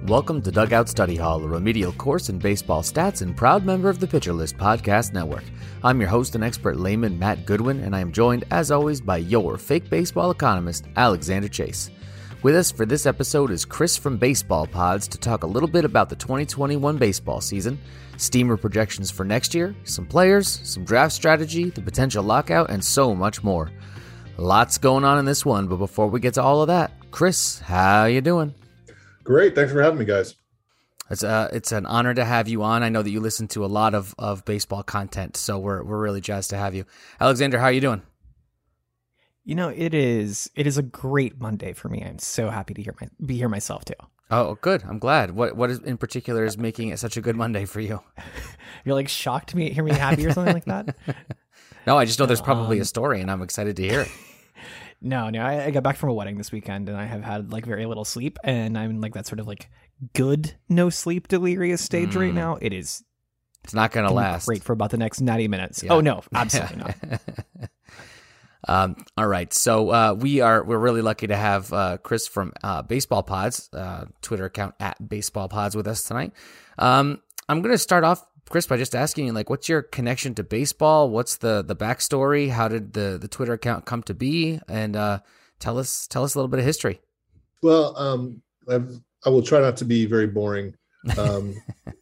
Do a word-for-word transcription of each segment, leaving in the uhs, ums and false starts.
welcome to Dugout Study Hall, a remedial course in baseball stats and proud member of the Pitcher List Podcast Network. I'm your host and expert layman, Matt Goodwin, and I am joined, as always, by your fake baseball economist, Alexander Chase. With us for this episode is Chris from Baseball Pods to talk a little bit about the twenty twenty-one baseball season, steamer projections for next year, some players, some draft strategy, the potential lockout, and so much more. Lots going on in this one, but before we get to all of that, Chris, how you doing? Great. Thanks for having me, guys. It's uh, it's an honor to have you on. I know that you listen to a lot of, of baseball content, so we're we're really jazzed to have you. Alexander, how are you doing? You know, it is it is a great Monday for me. I'm so happy to hear my, be here myself too. Oh, good. I'm glad. What what is in particular is making it such a good Monday for you? You're like shocked to me hear me happy or something like that? No, I just know there's No, probably um, a story, and I'm excited to hear it. No, no, I, I got back from a wedding this weekend and I have had like very little sleep, and I'm in like that sort of like good no sleep delirious stage Mm. right now. It is It's not going to gonna be last. great for about the next ninety minutes. Yeah. Oh no, absolutely not. Um, all right, so uh, we are we're really lucky to have uh, Chris from uh, Baseball Pods, uh, Twitter account at Baseball Pods, with us tonight. Um, I'm going to start off, Chris, by just asking you, like, what's your connection to baseball? What's the the backstory? How did the, the Twitter account come to be? And uh, tell us tell us a little bit of history. Well, um, I've, I will try not to be very boring, um,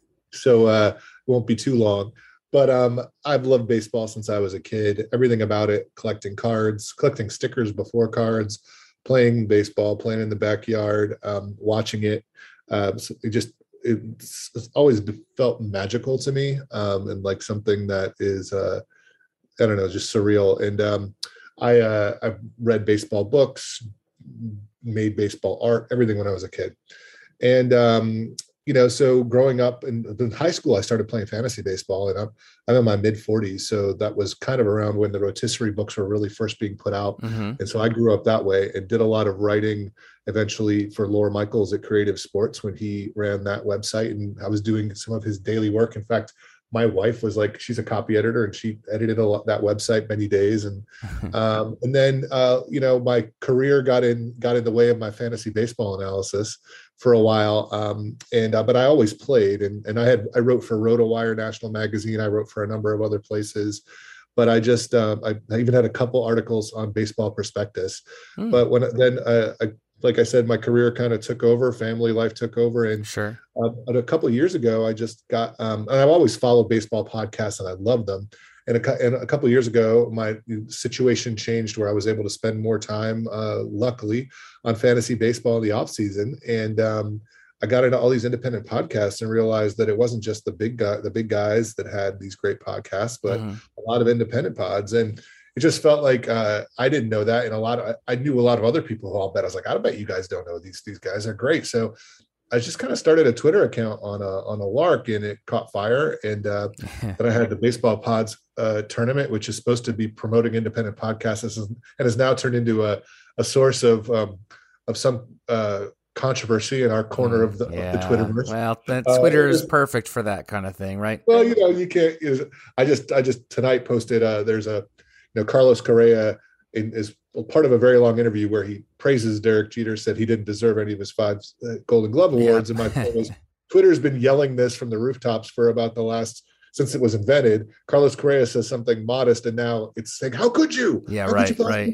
so uh, it won't be too long. But um, I've loved baseball since I was a kid. Everything about it, collecting cards, collecting stickers before cards, playing baseball, playing in the backyard, um, watching it. Uh, so it just it's, it's always felt magical to me, um, and like something that is, uh, I don't know, just surreal. And um, I uh, I've read baseball books, made baseball art, everything when I was a kid. And um, you know, so growing up in, in high school, I started playing fantasy baseball, and I'm I'm in my mid forties, so that was kind of around when the rotisserie books were really first being put out. Mm-hmm. And so I grew up that way and did a lot of writing eventually for Laura Michaels at Creative Sports when he ran that website, and I was doing some of his daily work. In fact, my wife was like, she's a copy editor, and she edited a lot, that website many days. And um, and then uh, you know, my career got in got in the way of my fantasy baseball analysis for a while. Um, and uh, but I always played, and and I had I wrote for RotoWire National Magazine. I wrote for a number of other places. But I just um, I, I even had a couple articles on Baseball Prospectus. Mm. But when then uh, I, like I said, my career kind of took over, family life took over. And sure. Uh, but a couple of years ago, I just got, um, and I've always followed baseball podcasts and I love them. And a, and a couple of years ago, my situation changed where I was able to spend more time, uh, luckily, on fantasy baseball in the off season. And um, I got into all these independent podcasts and realized that it wasn't just the big guy, the big guys that had these great podcasts, but mm-hmm. a lot of independent pods. And it just felt like uh, I didn't know that. And a lot of, I knew a lot of other people who I'll bet. I was like, I bet you guys don't know these, these guys are great. So I just kind of started a Twitter account on a, on a lark, and it caught fire. And uh, then I had the Baseball Pods uh, tournament, which is supposed to be promoting independent podcasts, is, and has now turned into a, a source of, um, of some uh, controversy in our corner of the, yeah. of the Twitterverse. Well, the Twitter uh, is perfect for that kind of thing, right? Well, you know, you can't, I just, I just tonight posted, uh, there's a, you know, Carlos Correa in, is part of a very long interview where he praises Derek Jeter, said he didn't deserve any of his five uh, Golden Glove awards. Yeah. And my point was, Twitter's been yelling this from the rooftops for about the last, since it was invented. Carlos Correa says something modest, and now it's saying, how could you? Yeah, how right, you right.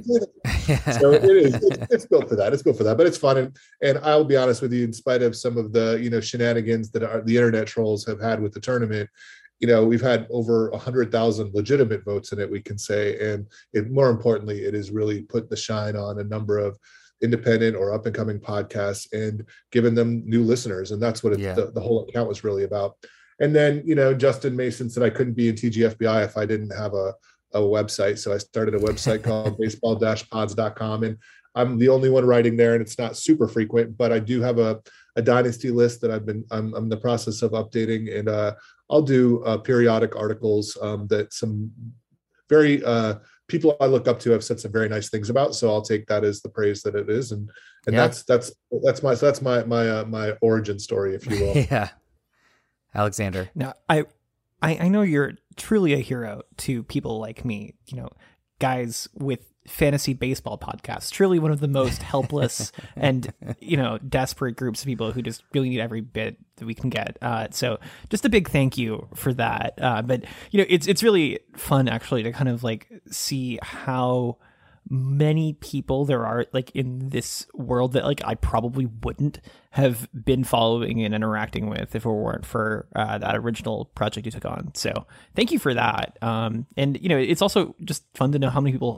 So it is, it's, it's built for that. It's built for that, but it's fun. And, and I'll be honest with you, in spite of some of the, you know, shenanigans that are, the internet trolls have had with the tournament, you know, we've had over a hundred thousand legitimate votes in it, we can say. And it, more importantly, it has really put the shine on a number of independent or up and coming podcasts and given them new listeners. And that's what it, yeah. the, the whole account was really about. And then, you know, Justin Mason said I couldn't be in T G F B I if I didn't have a, a website. So I started a website called baseball dash pods dot com. And I'm the only one writing there, and it's not super frequent, but I do have a, a dynasty list that I've been, I'm, I'm in the process of updating. And uh, I'll do uh, periodic articles um, that some very uh, people I look up to have said some very nice things about. So I'll take that as the praise that it is. And, and yeah. that's, that's, that's my, so that's my, my, uh, my origin story, if you will. Yeah. Alexander. Now I, I, I know you're truly a hero to people like me, you know, guys with fantasy baseball podcasts, truly one of the most helpless and, you know, desperate groups of people who just really need every bit that we can get. Uh, so just a big thank you for that. Uh, but, you know, it's, it's really fun actually to kind of like see how many people there are like in this world that like I probably wouldn't have been following and interacting with if it weren't for uh, that original project you took on. So thank you for that. Um, and, you know, it's also just fun to know how many people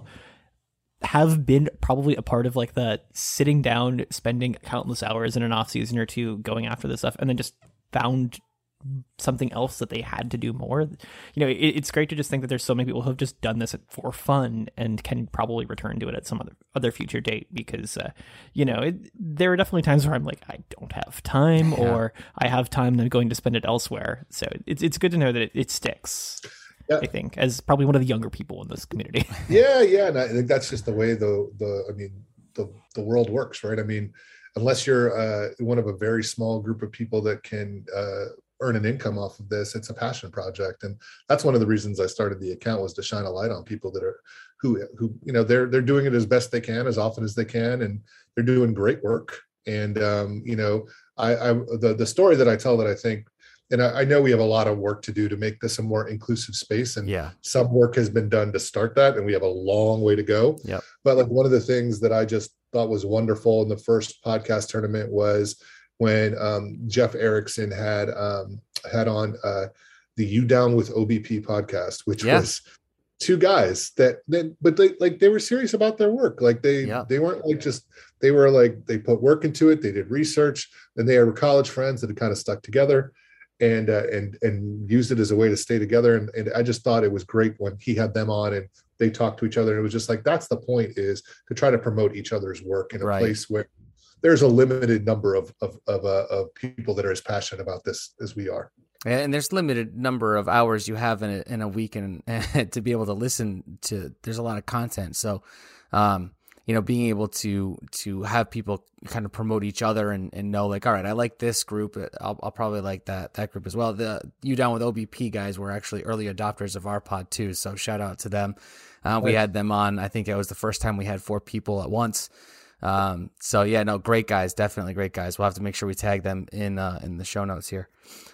have been probably a part of like the sitting down, spending countless hours in an off season or two going after this stuff, and then just found something else that they had to do more. You know, it, it's great to just think that there's so many people who have just done this for fun and can probably return to it at some other other future date, because uh, you know, it, there are definitely times where I'm like, I don't have time, yeah. or I have time and I'm going to spend it elsewhere. So it's it's good to know that it, it sticks. Yeah. I think, as probably one of the younger people in this community. Yeah, yeah, and I think that's just the way the the I mean the the world works, right? I mean, unless you're uh, one of a very small group of people that can uh, earn an income off of this, it's a passion project, and that's one of the reasons I started the account, was to shine a light on people that are who who you know they're they're doing it as best they can, as often as they can, and they're doing great work. And um, you know, I, I the the story that I tell that I think. And I, I know we have a lot of work to do to make this a more inclusive space, and yeah. some work has been done to start that, and we have a long way to go. Yep. But like one of the things that I just thought was wonderful in the first podcast tournament was when um, Jeff Erickson had um, had on uh, the You Down with O B P podcast, which yeah. was two guys that then, but they like they were serious about their work. Like they yeah. they weren't like just they were like they put work into it. They did research, and they were college friends that had kind of stuck together. And uh, and and used it as a way to stay together. And, and I just thought it was great when he had them on and they talked to each other. And it was just like, that's the point, is to try to promote each other's work in a right. place where there's a limited number of of of, uh, of people that are as passionate about this as we are. And there's limited number of hours you have in a, in a week, and to be able to listen to, there's a lot of content. So, um, you know, being able to to have people kind of promote each other and, and know like, all right, I like this group, I'll, I'll probably like that that group as well. The You Down with O B P guys were actually early adopters of our pod too, so shout out to them. Uh, we had them on. I think it was the first time we had four people at once. Um, so yeah, no, great guys, definitely great guys. We'll have to make sure we tag them in uh, in the show notes here.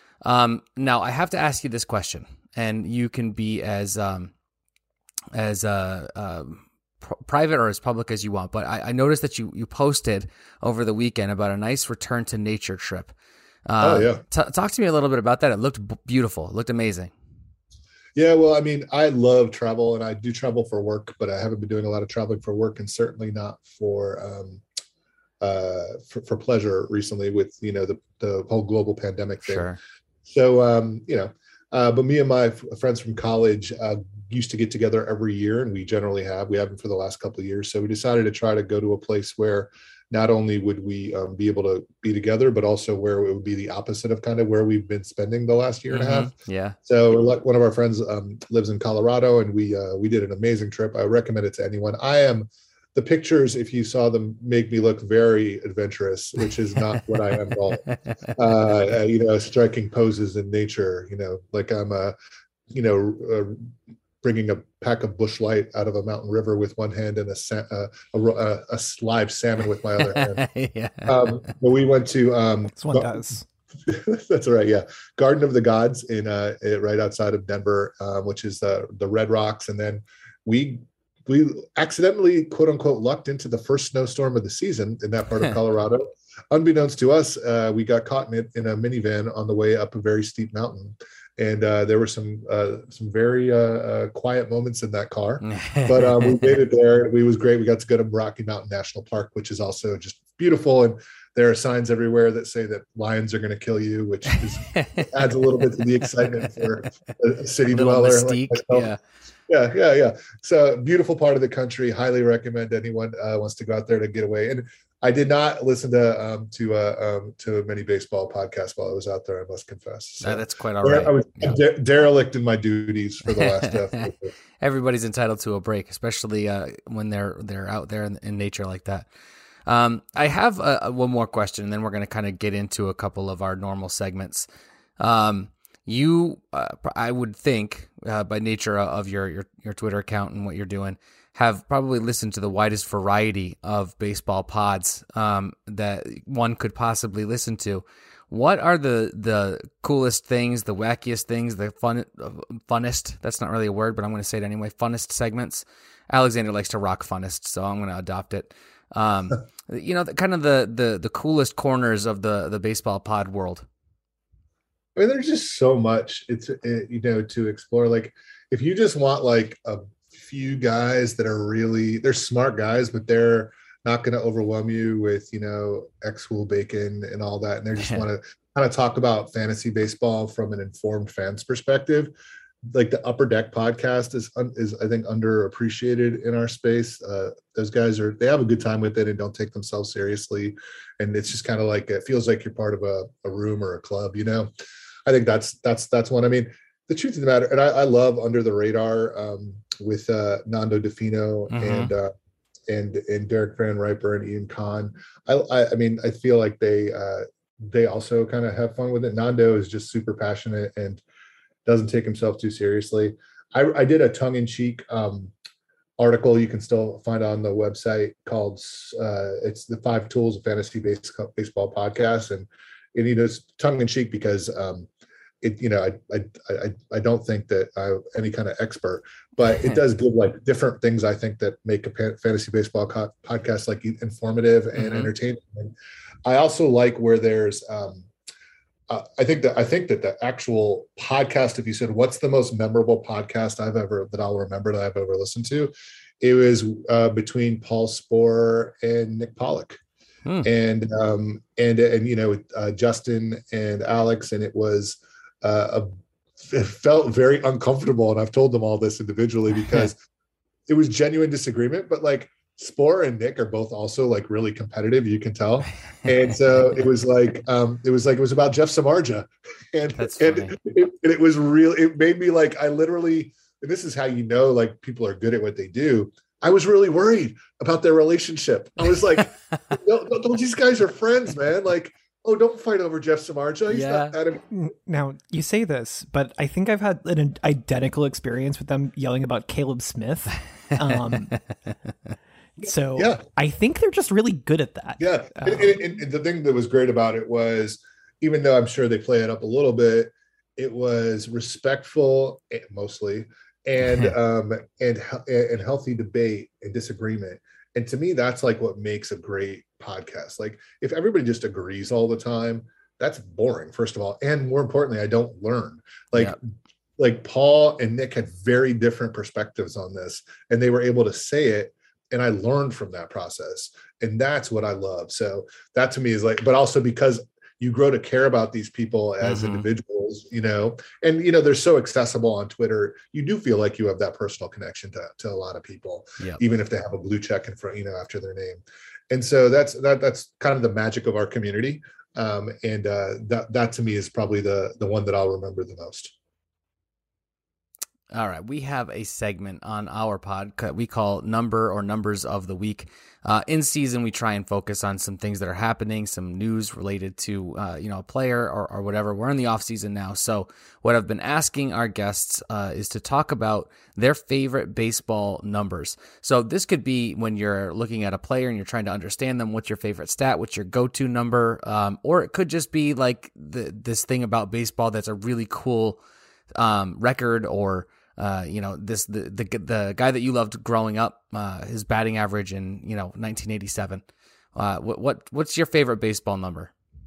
Um, now I have to ask you this question, and you can be as um, as uh, uh private or as public as you want, but I, I noticed that you you posted over the weekend about a nice return to nature trip. Uh, oh yeah, t- talk to me a little bit about that. It looked b- beautiful. It looked amazing. Yeah, well, I mean, I love travel, and I do travel for work, but I haven't been doing a lot of traveling for work, and certainly not for um, uh, for, for pleasure recently with you know the the whole global pandemic thing. Sure. So um, you know, uh, but me and my f- friends from college uh, used to get together every year, and we generally have. We haven't for the last couple of years. So we decided to try to go to a place where not only would we um, be able to be together, but also where it would be the opposite of kind of where we've been spending the last year mm-hmm. and a half. Yeah. So like one of our friends um, lives in Colorado, and we uh, we did an amazing trip. I recommend it to anyone. I am the pictures, if you saw them, make me look very adventurous, which is not what I am at all. Uh, you know, striking poses in nature. You know, like I'm a, you know, uh, bringing a pack of Busch Light out of a mountain river with one hand and a sa- uh, a, a, a live salmon with my other hand. yeah. um, but we went to um, this one does. That's right. Yeah, Garden of the Gods in uh, right outside of Denver, uh, which is the the Red Rocks, and then we. We accidentally, quote unquote, lucked into the first snowstorm of the season in that part of Colorado. Unbeknownst to us, uh, we got caught in it in a minivan on the way up a very steep mountain. And uh, there were some uh, some very uh, uh, quiet moments in that car. But um, we made it there. It was great. We got to go to Rocky Mountain National Park, which is also just beautiful. And there are signs everywhere that say that lions are going to kill you, which is, adds a little bit to the excitement for a city dweller. Mystique, like yeah. Yeah, yeah, yeah. So beautiful part of the country. Highly recommend anyone uh, wants to go out there to get away. And I did not listen to um, to uh, um, to many baseball podcasts while I was out there, I must confess. So, no, that's quite all right. I was yeah. de- derelict in my duties for the last. Uh, Everybody's entitled to a break, especially uh, when they're they're out there in, in nature like that. Um, I have uh, one more question, and then we're going to kind of get into a couple of our normal segments. Um, you, uh, I would think, uh, by nature of your, your your Twitter account and what you're doing, have probably listened to the widest variety of baseball pods um, that one could possibly listen to. What are the the coolest things, the wackiest things, the fun funnest? That's not really a word, but I'm going to say it anyway. Funnest segments. Alexander likes to rock funnest, so I'm going to adopt it. Um, you know, the, kind of the the the coolest corners of the the baseball pod world. I mean, there's just so much it's it, you know to explore. Like, if you just want like a few guys that are really they're smart guys, but they're not going to overwhelm you with you know X-Wool bacon and all that, and they just want to kind of talk about fantasy baseball from an informed fan's perspective. Like the Upper Deck podcast is is I think underappreciated in our space. Uh, those guys are they have a good time with it and don't take themselves seriously, and it's just kind of like it feels like you're part of a, a room or a club, you know. I think that's that's that's one. I mean, the truth of the matter, and I, I love Under the Radar um, with uh, Nando DeFino mm-hmm. and uh, and and Derek Van Riper and Ian Kahn. I, I I mean, I feel like they uh, they also kind of have fun with it. Nando is just super passionate and doesn't take himself too seriously. I, I did a tongue-in-cheek um, article you can still find on the website called uh, it's the five tools of fantasy baseball podcast, and and you know it's tongue-in-cheek because um, it you know I I I, I don't think that I'm any kind of expert, but it does give like different things I think that make a fantasy baseball co- podcast like informative and mm-hmm. entertaining. And I also like where there's um, Uh, I think that I think that the actual podcast, if you said, what's the most memorable podcast I've ever, that I'll remember that I've ever listened to, it was uh, between Paul Sporer and Nick Pollock hmm. and, um, and, and, you know, uh, Justin and Alex. And it was, uh, a, it felt very uncomfortable. And I've told them all this individually because it was genuine disagreement, but like, Sporer and Nick are both also like really competitive, you can tell. And so it was like, um, it was like, it was about Jeff Samardzija. And, That's and, funny. it, and it was real. It made me like, I literally, and this is how you know, like people are good at what they do. I was really worried about their relationship. I was like, no, no, no, these guys are friends, man. Like, oh, don't fight over Jeff Samardzija. He's yeah. not that. Now, you say this, but I think I've had an identical experience with them yelling about Caleb Smith. Um, So yeah. I think they're just really good at that. Yeah. Um, and, and, and the thing that was great about it was, even though I'm sure they play it up a little bit, it was respectful mostly and um, and and healthy debate and disagreement. And to me, that's like what makes a great podcast. Like if everybody just agrees all the time, that's boring, first of all. And more importantly, I don't learn. Like yeah. like Paul and Nick had very different perspectives on this, and they were able to say it. And I learned from that process. And that's what I love. So that to me is like, but also because you grow to care about these people as mm-hmm. individuals, you know, and, you know, they're so accessible on Twitter. You do feel like you have that personal connection to, to a lot of people, yep. even if they have a blue check in front, you know, after their name. And so that's, that, that's kind of the magic of our community. Um, and uh, that, that to me is probably the, the one that I'll remember the most. All right, we have a segment on our pod we call Number or Numbers of the Week. Uh, in season, we try and focus on some things that are happening, some news related to uh, you know a player or, or whatever. We're in the off season now, so what I've been asking our guests uh, is to talk about their favorite baseball numbers. So this could be when you're looking at a player and you're trying to understand them. What's your favorite stat? What's your go-to number? Um, or it could just be like the, this thing about baseball that's a really cool um, record or. Uh, you know, this the, the the guy that you loved growing up, uh, his batting average in you know nineteen eighty-seven. Uh, what what what's your favorite baseball number?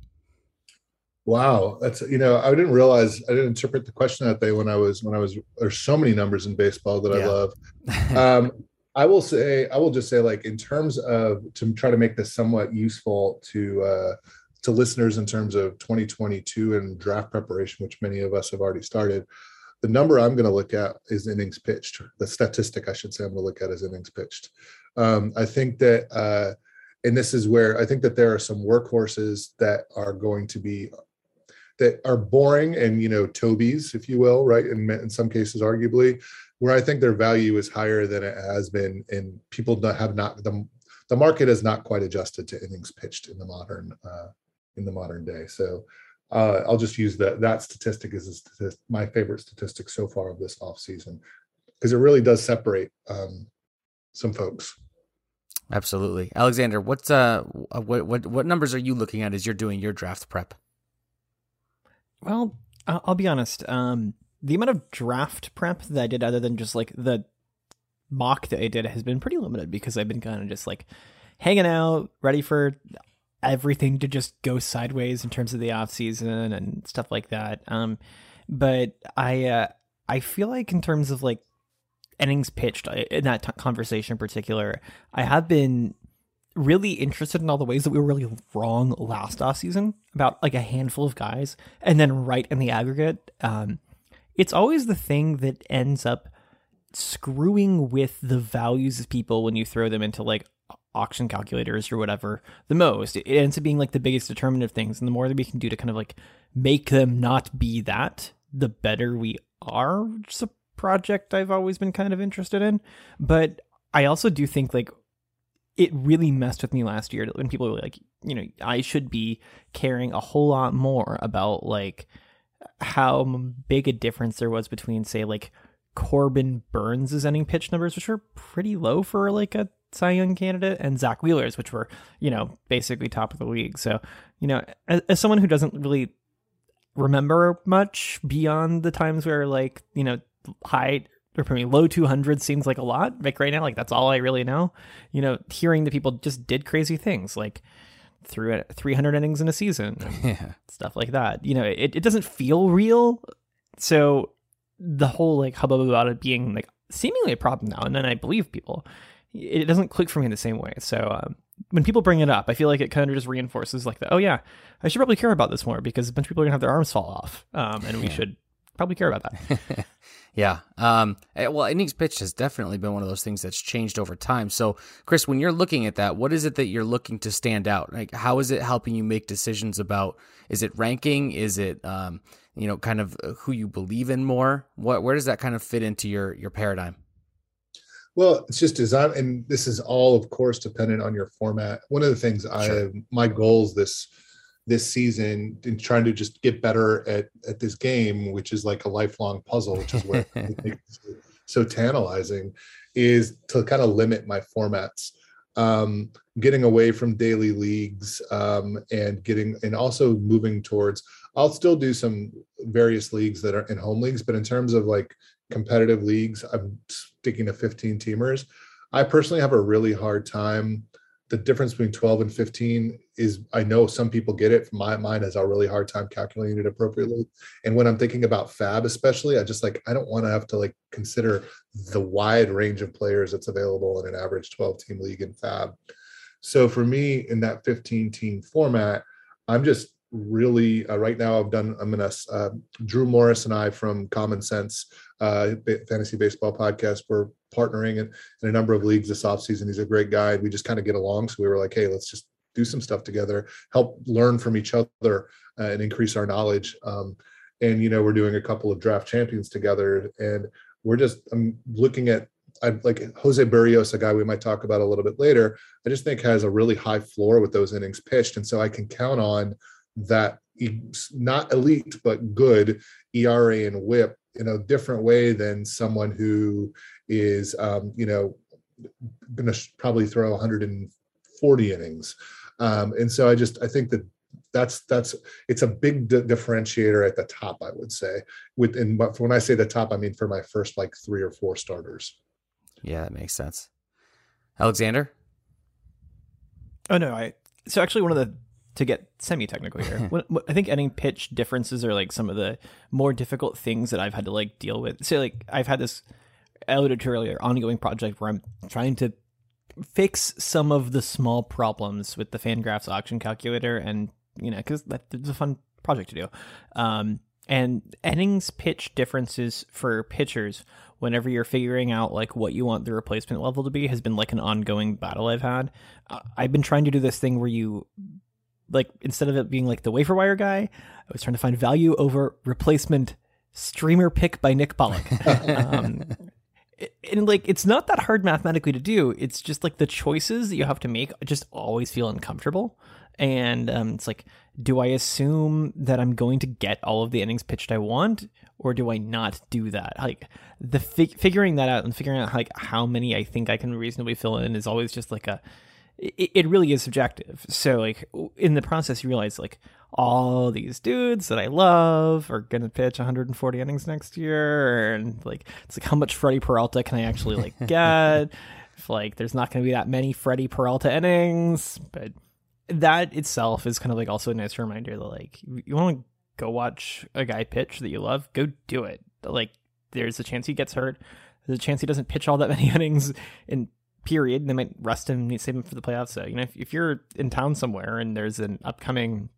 Wow, that's you know I didn't realize I didn't interpret the question that way when I was when I was there's so many numbers in baseball that yeah. I love. um, I will say I will just say like in terms of to try to make this somewhat useful to uh, to listeners in terms of twenty twenty-two and draft preparation, which many of us have already started. The number I'm going to look at is innings pitched. The statistic I should say I'm going to look at is innings pitched. Um, I think that, uh, and this is where I think that there are some workhorses that are going to be, that are boring and, you know, Tobies, if you will, right? In, in some cases, arguably, where I think their value is higher than it has been. And people have not, the, the market has not quite adjusted to innings pitched in the modern, uh, in the modern day. So uh, I'll just use that that statistic as a statistic, my favorite statistic so far of this offseason, because it really does separate um, some folks. Absolutely. Alexander, what's uh what what what numbers are you looking at as you're doing your draft prep? Well, I'll, I'll be honest. Um, the amount of draft prep that I did, other than just like the mock that I did, has been pretty limited because I've been kind of just like hanging out, ready for everything to just go sideways in terms of the off season and stuff like that. Um, but I uh, I feel like in terms of like innings pitched in that t- conversation in particular, I have been really interested in all the ways that we were really wrong last off season about like a handful of guys, and then right in the aggregate. Um, it's always the thing that ends up screwing with the values of people when you throw them into like auction calculators or whatever the most. It ends up being like the biggest determinant of things, and the more that we can do to kind of like make them not be that, the better we are. Which is a project I've always been kind of interested in. But I also do think like it really messed with me last year when people were like, you know, I should be caring a whole lot more about like how big a difference there was between, say, like Corbin Burns' inning pitch numbers, which were pretty low for like a Cy Young candidate, and Zach Wheeler's, which were, you know, basically top of the league. So, you know, as, as someone who doesn't really remember much beyond the times where like, you know, high or probably low two hundreds seems like a lot. Like right now, like that's all I really know. You know, hearing that people just did crazy things like threw three hundred innings in a season, yeah, stuff like that. You know, it, it doesn't feel real. So the whole like hubbub about it being like seemingly a problem now, and then I believe people, it doesn't click for me in the same way. So um, when people bring it up, I feel like it kind of just reinforces like the, oh yeah, I should probably care about this more because a bunch of people are gonna have their arms fall off, um, and we yeah. should probably care about that. Yeah. Um, well, innings pitched has definitely been one of those things that's changed over time. So, Chris, when you're looking at that, what is it that you're looking to stand out? Like, how is it helping you make decisions about, is it ranking? Is it, um, you know, kind of who you believe in more? What, where does that kind of fit into your, your paradigm? Well, it's just design, and this is all, of course, dependent on your format. One of the things I have, my goals this this season in trying to just get better at, at this game, which is like a lifelong puzzle, which is what makes it so tantalizing, is to kind of limit my formats, um, getting away from daily leagues, um, and getting, and also moving towards, I'll still do some various leagues that are in home leagues, but in terms of like competitive leagues, I'm sticking to fifteen teamers. I personally have a really hard time. The difference between twelve and fifteen is, I know some people get it. My mind has a really hard time calculating it appropriately. And when I'm thinking about Fab, especially, I just like, I don't want to have to like consider the wide range of players that's available in an average twelve team league in Fab. So for me, in that fifteen team format, I'm just really uh, right now I've done, I'm going to, uh, Drew Morris and I from Common Sense uh, Fantasy Baseball Podcast, we're partnering in, in a number of leagues this offseason. He's a great guy. We just kind of get along. So we were like, hey, let's just do some stuff together, help learn from each other uh, and increase our knowledge. Um, and, you know, we're doing a couple of draft champions together, and we're just, I'm looking at, I like Jose Berrios, a guy we might talk about a little bit later. I just think has a really high floor with those innings pitched. And so I can count on that, not elite, but good E R A and whip in a different way than someone who is, um, you know, going to probably throw one hundred forty innings. Um, and so I just, I think that that's, that's, it's a big d- differentiator at the top, I would say. Within, but when I say the top, I mean for my first like three or four starters. Yeah, that makes sense. Alexander? Oh, no. I So actually one of the, to get semi-technical here, what, what, I think inning pitch differences are like some of the more difficult things that I've had to like deal with. So like I've had this, I alluded to earlier, ongoing project where I'm trying to fix some of the small problems with the Fangraphs auction calculator, and you know, because that's a fun project to do. Um, and innings pitch differences for pitchers, whenever you're figuring out like what you want the replacement level to be, has been like an ongoing battle I've had. Uh, I've been trying to do this thing where you, like, instead of it being like the waiver wire guy, I was trying to find value over replacement streamer pick by Nick Pollock. um, and like, it's not that hard mathematically to do. It's just like the choices that you have to make just always feel uncomfortable. And um, it's like, do I assume that I'm going to get all of the innings pitched I want, or do I not do that? Like the fig- figuring that out and figuring out like how many I think I can reasonably fill in is always just like a, it, it really is subjective. So like in the process, you realize like all these dudes that I love are going to pitch one hundred forty innings next year. And like, it's like, how much Freddie Peralta can I actually like get? If like, there's not going to be that many Freddie Peralta innings, but that itself is kind of like also a nice reminder that like you want to go watch a guy pitch that you love, go do it. Like there's a chance he gets hurt. There's a chance he doesn't pitch all that many innings in period. They might rest him and save him for the playoffs. So, you know, if, if you're in town somewhere and there's an upcoming,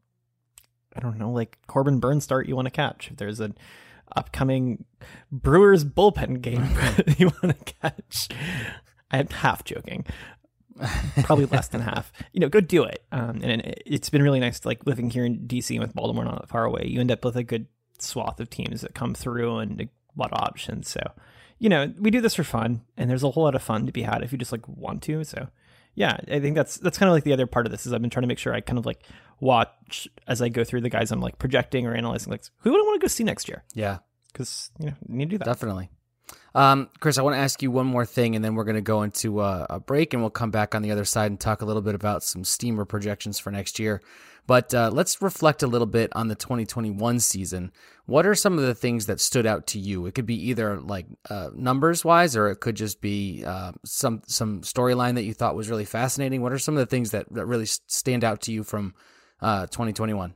I don't know, like Corbin Burns start you want to catch, if there's an upcoming Brewers bullpen game you want to catch, I'm half joking. Probably less than half, you know, go do it. Um, and it's been really nice, like living here in D C with Baltimore not that far away. You end up with a good swath of teams that come through and a lot of options. So, you know, we do this for fun, and there's a whole lot of fun to be had if you just like want to. So, yeah, I think that's that's kind of like the other part of this is I've been trying to make sure I kind of like watch as I go through the guys I'm like projecting or analyzing, like who do I want to go see next year? Yeah, because you know you need to do that. Definitely. Um, Chris, I want to ask you one more thing, and then we're going to go into a, a break, and we'll come back on the other side and talk a little bit about some steamer projections for next year. But uh, let's reflect a little bit on the twenty twenty-one season. What are some of the things that stood out to you? It could be either like uh, numbers-wise, or it could just be uh, some some storyline that you thought was really fascinating. What are some of the things that, that really stand out to you from uh, twenty twenty-one?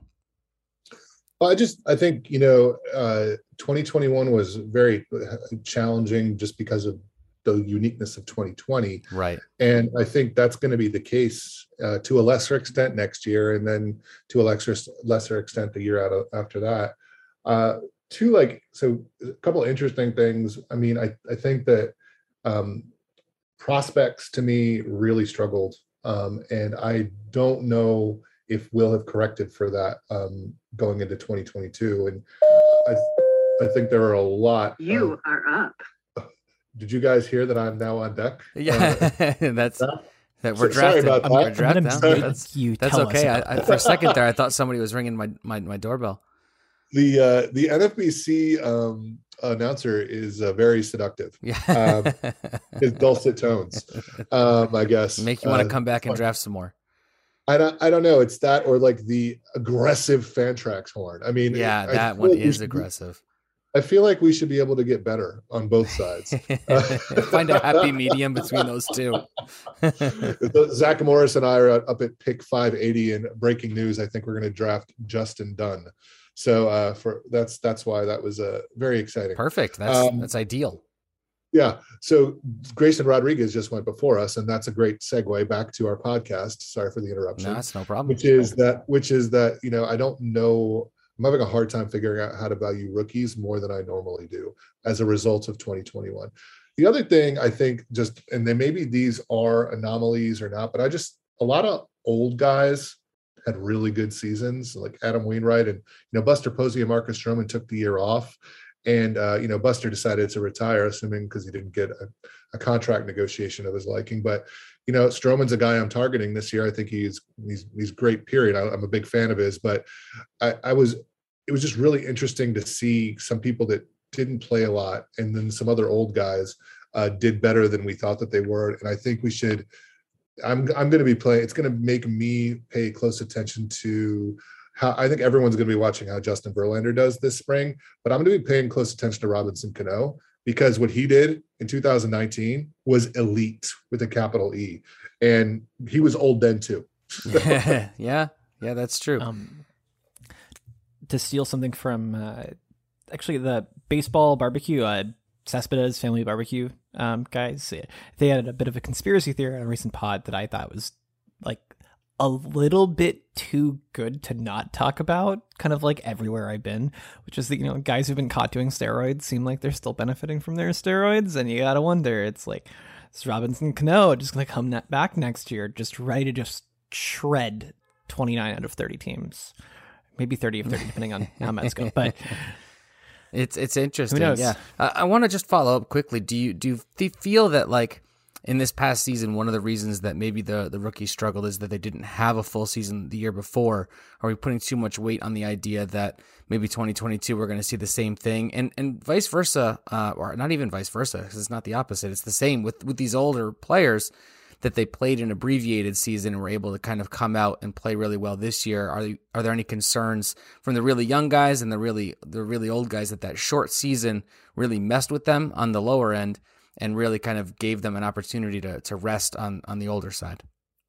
Well, I just, I think, you know, uh, twenty twenty-one was very challenging just because of the uniqueness of twenty twenty. Right. And I think that's going to be the case uh, to a lesser extent next year, and then to a lesser, lesser extent the year out of, after that. Uh, two, like, so a couple of interesting things. I mean, I, I think that um, prospects to me really struggled. Um, and I don't know if we'll have corrected for that um, going into twenty twenty-two. And I, I think there are a lot. You of, are up. Did you guys hear that I'm now on deck? Yeah, uh, that's that, that we're so, sorry drafted. about that. We're drafted. I'm No, make that's you that's tell okay. us I, I, for a second there, I thought somebody was ringing my my, my doorbell. The uh, the N F B C um, announcer is uh, very seductive. Yeah, um, his dulcet tones, um, I guess, make you want to uh, come back and draft some more. I don't, I don't know. It's that or like the aggressive Fantrax horn. I mean, Yeah, I that feel one like we is should be- aggressive. I feel like we should be able to get better on both sides. Find a happy medium between those two. Zach Morris and I are up at pick five eighty, and breaking news, I think we're going to draft Justin Dunn. So uh, for that's that's why that was uh, very exciting. Perfect. That's Um, that's ideal. Yeah. So Grayson Rodriguez just went before us, and that's a great segue back to our podcast. Sorry for the interruption. No, that's no problem. Which is that, which is that, you know, I don't know. I'm having a hard time figuring out how to value rookies more than I normally do as a result of twenty twenty-one. The other thing I think just, and then maybe these are anomalies or not, but I just, a lot of old guys had really good seasons, like Adam Wainwright and, you know, Buster Posey and Marcus Stroman took the year off. And, uh, you know, Buster decided to retire, assuming because he didn't get a, a contract negotiation of his liking. But, you know, Stroman's a guy I'm targeting this year. I think he's he's he's great, period. I, I'm a big fan of his. But I, I was, it was just really interesting to see some people that didn't play a lot, and then some other old guys uh, did better than we thought that they were. And I think we should, I'm I'm going to be playing, it's going to make me pay close attention to how, I think everyone's going to be watching how Justin Verlander does this spring, but I'm going to be paying close attention to Robinson Cano, because what he did in two thousand nineteen was elite with a capital E, and he was old then too. yeah, yeah, yeah, that's true. Um, to steal something from uh, actually the baseball barbecue, uh, Cespedes Family Barbecue um, guys, they had a bit of a conspiracy theory on a recent pod that I thought was like a little bit too good to not talk about, kind of like everywhere I've been, which is that, you know, guys who've been caught doing steroids seem like they're still benefiting from their steroids. And you got to wonder, it's like, is Robinson Cano just going to come net back next year, just ready to just shred twenty-nine out of thirty teams, maybe thirty of thirty, depending on how Mets go. But it's, it's interesting. Who knows? Yeah. Uh, I want to just follow up quickly. Do you, do you feel that like in this past season, one of the reasons that maybe the, the rookies struggled is that they didn't have a full season the year before. Are we putting too much weight on the idea that maybe twenty twenty-two we're going to see the same thing, and and vice versa, uh, or not even vice versa, because it's not the opposite. It's the same with with these older players that they played an abbreviated season and were able to kind of come out and play really well this year. Are they, are there any concerns from the really young guys and the really the really old guys that that short season really messed with them on the lower end and really kind of gave them an opportunity to to rest on on the older side?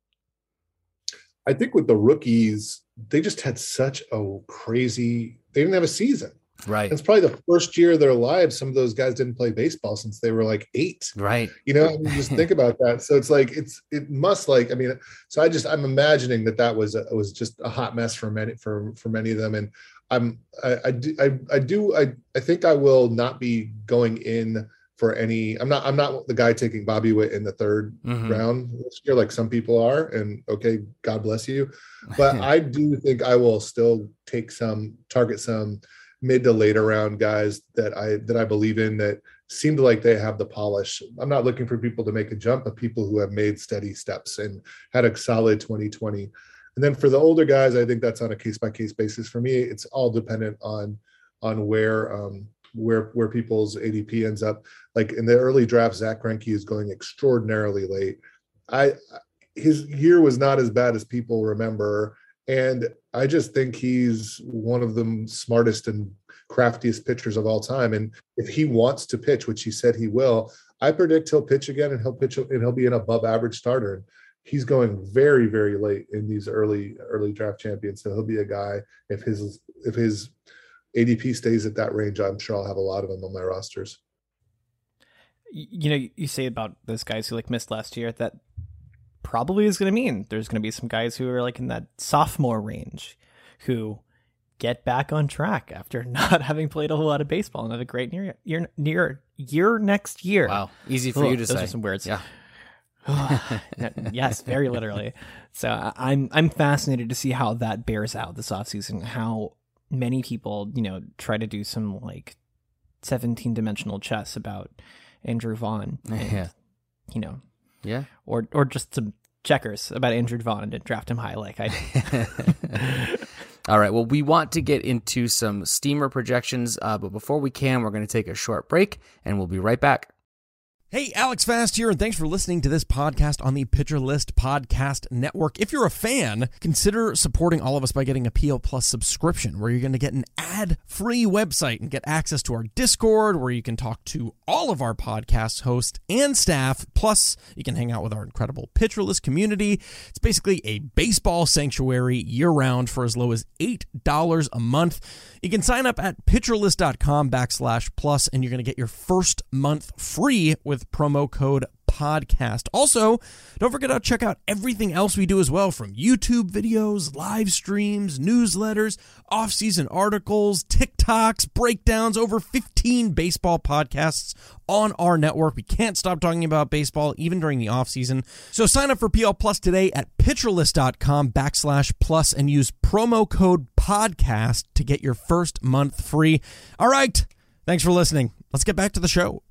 I think with the rookies, they just had such a crazy, they didn't have a season. Right. It's probably the first year of their lives. Some of those guys didn't play baseball since they were like eight. Right. You know, I mean, just think about that. So it's like, it's, it must like, I mean, so I just, I'm imagining that that was, a, was just a hot mess for many, for, for many of them. And I'm, I, I do, I, I do, I, I think I will not be going in for any, I'm not, I'm not the guy taking Bobby Witt in the third mm-hmm. round this year, like some people are, and okay, God bless you. But I do think I will still take some, target some mid to later round guys that I that I believe in, that seemed like they have the polish. I'm not looking for people to make a jump, but people who have made steady steps and had a solid twenty twenty. And then for the older guys, I think that's on a case by case basis. For me, it's all dependent on on where um, where where people's A D P ends up. Like in the early draft, Zach Greinke is going extraordinarily late. I his year was not as bad as people remember. And I just think he's one of the smartest and craftiest pitchers of all time. And if he wants to pitch, which he said he will, I predict he'll pitch again, and he'll pitch and he'll be an above average starter. And he's going very, very late in these early, early draft champions. So he'll be a guy, if his, if his A D P stays at that range, I'm sure I'll have a lot of them on my rosters. You know, you say about those guys who like missed last year, that probably is going to mean there's going to be some guys who are like in that sophomore range who get back on track after not having played a whole lot of baseball and have a great year year, year, year next year. Wow. Easy for oh, you to those say. Those are some words. Yeah. Yes, very literally. So I'm, I'm fascinated to see how that bears out this offseason, how many people, you know, try to do some like seventeen dimensional chess about Andrew Vaughn. And, yeah. You know, yeah. Or or just some checkers about Andrew Vaughn and draft him high like I did. All right. Well, we want to get into some steamer projections, uh, but before we can, we're going to take a short break, and we'll be right back. Hey, Alex Fast here, and thanks for listening to this podcast on the Pitcher List Podcast Network. If you're a fan, consider supporting all of us by getting a P L Plus subscription, where you're going to get an ad-free website and get access to our Discord, where you can talk to all of our podcast hosts and staff. Plus, you can hang out with our incredible Pitcher List community. It's basically a baseball sanctuary year-round for as low as eight dollars a month. You can sign up at pitcherlist.com backslash plus, and you're going to get your first month free with promo code podcast. Also, don't forget to check out everything else we do as well, from YouTube videos, live streams, newsletters, off-season articles, TikToks, breakdowns, over fifteen baseball podcasts on our network. We can't stop talking about baseball even during the off-season. So sign up for P L Plus today at pitcherlist.com backslash plus and use promo code podcast to get your first month free. All right. Thanks for listening. Let's get back to the show.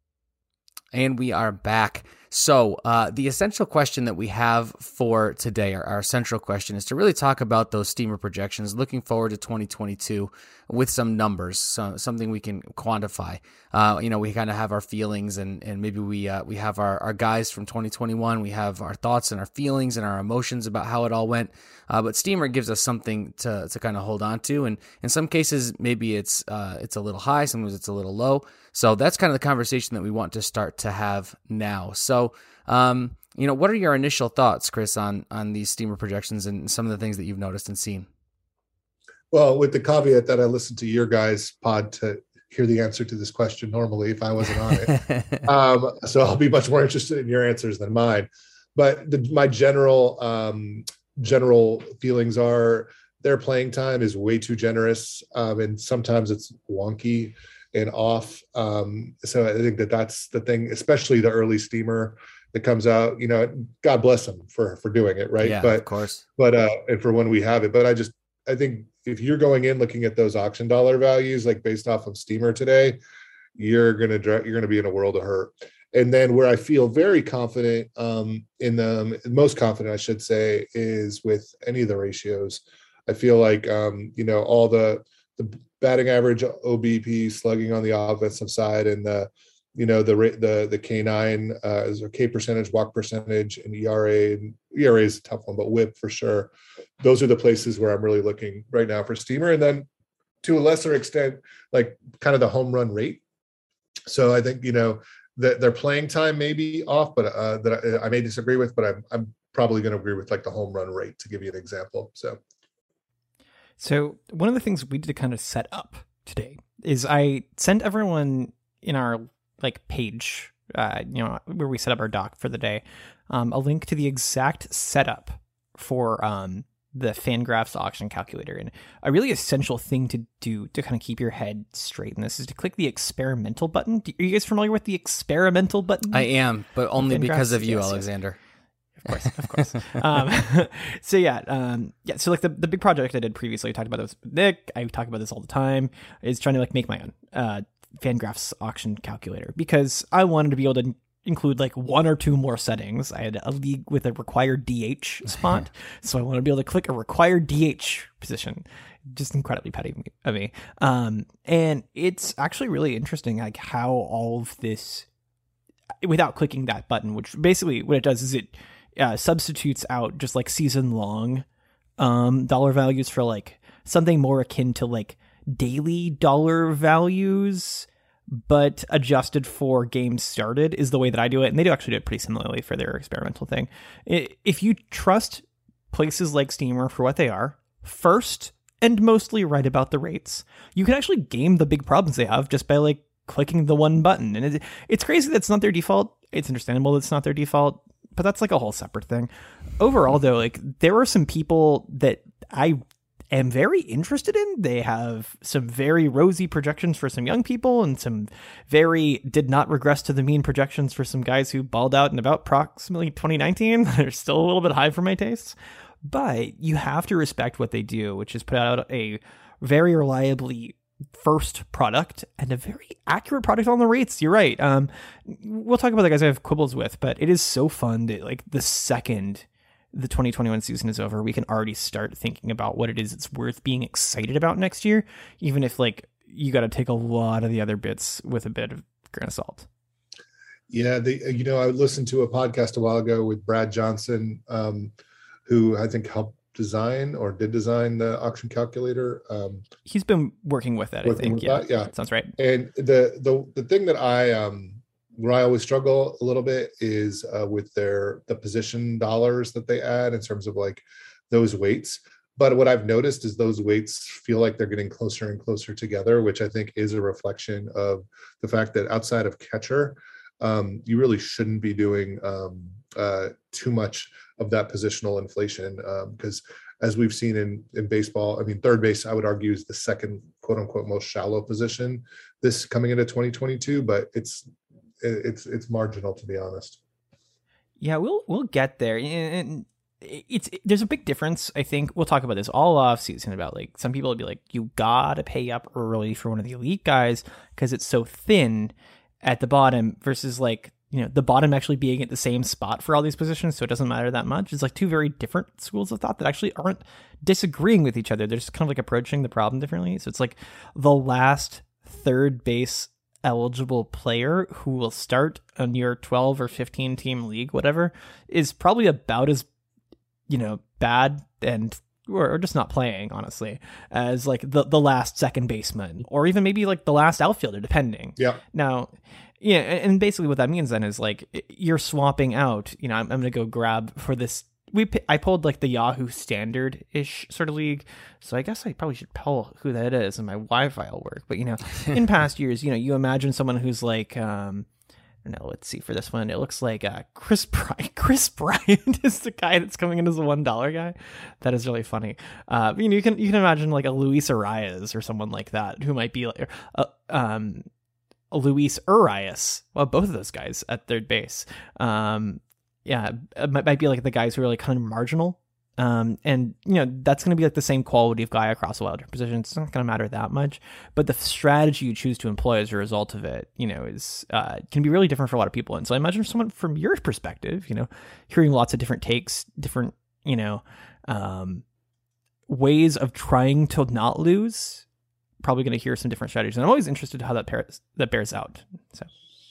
And we are back. So uh, the essential question that we have for today, our, our central question, is to really talk about those steamer projections, looking forward to twenty twenty-two with some numbers, so something we can quantify. Uh, you know, we kind of have our feelings, and and maybe we uh, we have our, our guys from twenty twenty-one. We have our thoughts and our feelings and our emotions about how it all went. Uh, but steamer gives us something to to kind of hold on to, and in some cases maybe it's uh, it's a little high, sometimes it's a little low. So that's kind of the conversation that we want to start to have now. So, um, you know, what are your initial thoughts, Chris, on on these steamer projections and some of the things that you've noticed and seen? Well, with the caveat that I listened to your guys' pod to hear the answer to this question normally if I wasn't on it. um, so I'll be much more interested in your answers than mine. But the, my general um, general feelings are their playing time is way too generous, um, and sometimes it's wonky and off. Um, so I think that that's the thing, especially the early steamer that comes out. You know, God bless them for for doing it, right? Yeah, but, of course. But uh, and for when we have it, but I just I think if you're going in looking at those auction dollar values, like based off of steamer today, you're gonna you're gonna be in a world of hurt. And then where I feel very confident um, in them, most confident, I should say, is with any of the ratios. I feel like, um, you know, all the, the batting average, O B P, slugging on the offensive side, and the, you know, the the the K nine uh, is a K percentage, walk percentage, and E R A. And E R A is a tough one, but whip for sure. Those are the places where I'm really looking right now for Steamer. And then to a lesser extent, like kind of the home run rate. So I think, you know, that their playing time may be off, but uh, that I, I may disagree with, but I'm I'm probably going to agree with like the home run rate, to give you an example. So. So one of the things we did to kind of set up today is I sent everyone in our like page, uh, you know, where we set up our doc for the day, um, a link to the exact setup for um, the Fangraphs auction calculator. And a really essential thing to do to kind of keep your head straight in this is to click the experimental button. Are you guys familiar with the experimental button? I am, but only Fangraphs? because of you, Yes, Alexander. Of course, of course. um, so yeah, um, yeah. So like the, the big project I did previously, I talked about this with Nick. I talk about this all the time. Is trying to like make my own uh, Fangraphs auction calculator, because I wanted to be able to include like one or two more settings. I had a league with a required D H spot, so I wanted to be able to click a required D H position. Just incredibly petty of me. Um, and it's actually really interesting, like how all of this, without clicking that button, which basically what it does is it Uh, substitutes out just like season long um, dollar values for like something more akin to like daily dollar values, but adjusted for games started is the way that I do it. And they do actually do it pretty similarly for their experimental thing. If you trust places like Steamer for what they are, first and mostly right about the rates, you can actually game the big problems they have just by like clicking the one button. And it, it's crazy that's not their default. It's understandable that's not their default, but that's like a whole separate thing. Overall, though, like there are some people that I am very interested in. They have some very rosy projections for some young people and some very did not regress to the mean projections for some guys who balled out in about approximately twenty nineteen. They're still a little bit high for my tastes, but you have to respect what they do, which is put out a very reliably first product and a very accurate product on the rates. You're right. Um, we'll talk about the guys I have quibbles with, but it is so fun that like the second the twenty twenty-one season is over, we can already start thinking about what it is it's worth being excited about next year, even if like you got to take a lot of the other bits with a bit of grain of salt. Yeah, the you know I listened to a podcast a while ago with Brad Johnson, um, who I think helped design or did design the auction calculator. Um, He's been working with that, I think. Yeah, that, yeah, that sounds right. And the the the thing that I um where I always struggle a little bit is uh, with their the position dollars that they add in terms of like those weights. But what I've noticed is those weights feel like they're getting closer and closer together, which I think is a reflection of the fact that outside of catcher, um, you really shouldn't be doing um, uh, too much of that positional inflation, because um, as we've seen in, in baseball, I mean, third base, I would argue, is the second quote unquote most shallow position this coming into twenty twenty-two, but it's it's it's marginal, to be honest. Yeah, we'll we'll get there. And it's it, there's a big difference. I think we'll talk about this all off season about like some people will be like, you gotta pay up early for one of the elite guys because it's so thin at the bottom versus like, you know, the bottom actually being at the same spot for all these positions, so it doesn't matter that much. It's like two very different schools of thought that actually aren't disagreeing with each other. They're just kind of like approaching the problem differently. So it's like the last third base eligible player who will start on your twelve or fifteen team league, whatever, is probably about as, you know, bad and or, or just not playing, honestly, as like the, the last second baseman or even maybe like the last outfielder, depending. Yeah. Now, yeah, and basically what that means then is like you're swapping out, you know, I'm, I'm going to go grab for this. We I pulled like the Yahoo standard-ish sort of league, so I guess I probably should pull who that is and my Wi-Fi will work. But, you know, in past years, you know, you imagine someone who's like, um, I don't know, let's see for this one. It looks like uh, Chris Bryant. Chris Bryant is the guy that's coming in as a one dollar guy. That is really funny. Uh, you know, you can you can imagine like a Luis Arias or someone like that who might be like, uh, um, Luis Urias. Well, both of those guys at third base. Um, yeah, it might, might be like the guys who are like kind of marginal Um, and, you know, that's going to be like the same quality of guy across a lot of different positions. It's not going to matter that much. But the strategy you choose to employ as a result of it, you know, is uh, can be really different for a lot of people. And so I imagine someone from your perspective, you know, hearing lots of different takes, different, you know, um, ways of trying to not lose, probably going to hear some different strategies. And I'm always interested in how that pairs, that bears out. So,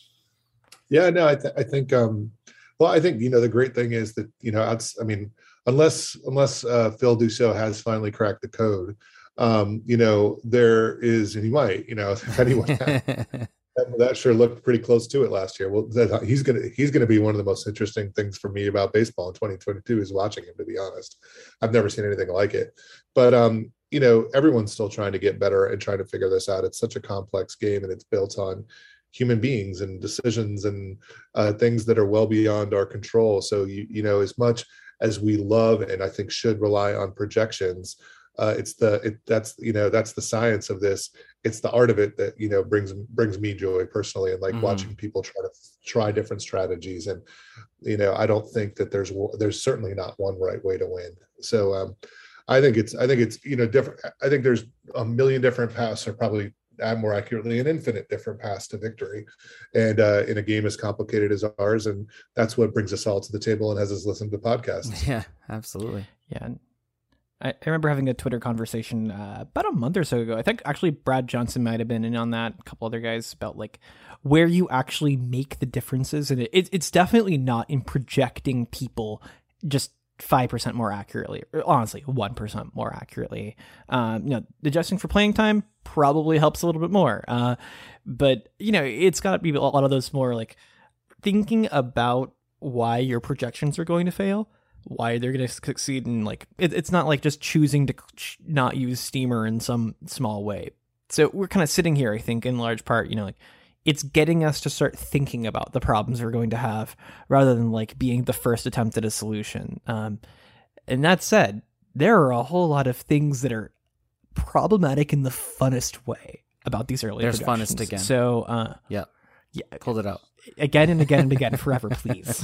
yeah, no, I, th- I think, um, well, I think, you know, the great thing is that, you know, I mean, unless, unless uh, Phil Dussault has finally cracked the code, um, you know, there is, and he might, you know, if anyone has, that, that sure looked pretty close to it last year. Well, that, he's going to, he's going to be one of the most interesting things for me about baseball in twenty twenty-two is watching him, to be honest. I've never seen anything like it, but, um, you know, everyone's still trying to get better and trying to figure this out. It's such a complex game, and it's built on human beings and decisions and uh, things that are well beyond our control. So, you, you know, as much as we love and I think should rely on projections, uh, it's the, it, that's, you know, that's the science of this. It's the art of it that, you know, brings, brings me joy personally, and like mm-hmm. watching people try to try different strategies. And, you know, I don't think that there's, there's certainly not one right way to win. So, um, I think it's, I think it's, you know, different. I think there's a million different paths, or probably more accurately, an infinite different paths to victory. And uh, in a game as complicated as ours, and that's what brings us all to the table and has us listen to podcasts. Yeah, absolutely. Yeah. I, I remember having a Twitter conversation uh, about a month or so ago. I think actually Brad Johnson might have been in on that, a couple other guys, about like where you actually make the differences. And it, it, it's definitely not in projecting people just five percent more accurately, or honestly one percent more accurately. Um, you know, adjusting for playing time probably helps a little bit more. Uh, but you know, it's got to be a lot of those more like thinking about why your projections are going to fail, why they're going to succeed. And like, it, it's not like just choosing to not use Steamer in some small way. So we're kind of sitting here, I think, in large part, you know, like, it's getting us to start thinking about the problems we're going to have rather than like being the first attempt at a solution. Um, and that said, there are a whole lot of things that are problematic in the funnest way about these early There's projections. funnest again. So, uh, yeah, yeah, pulled it out again and again and again, forever, please.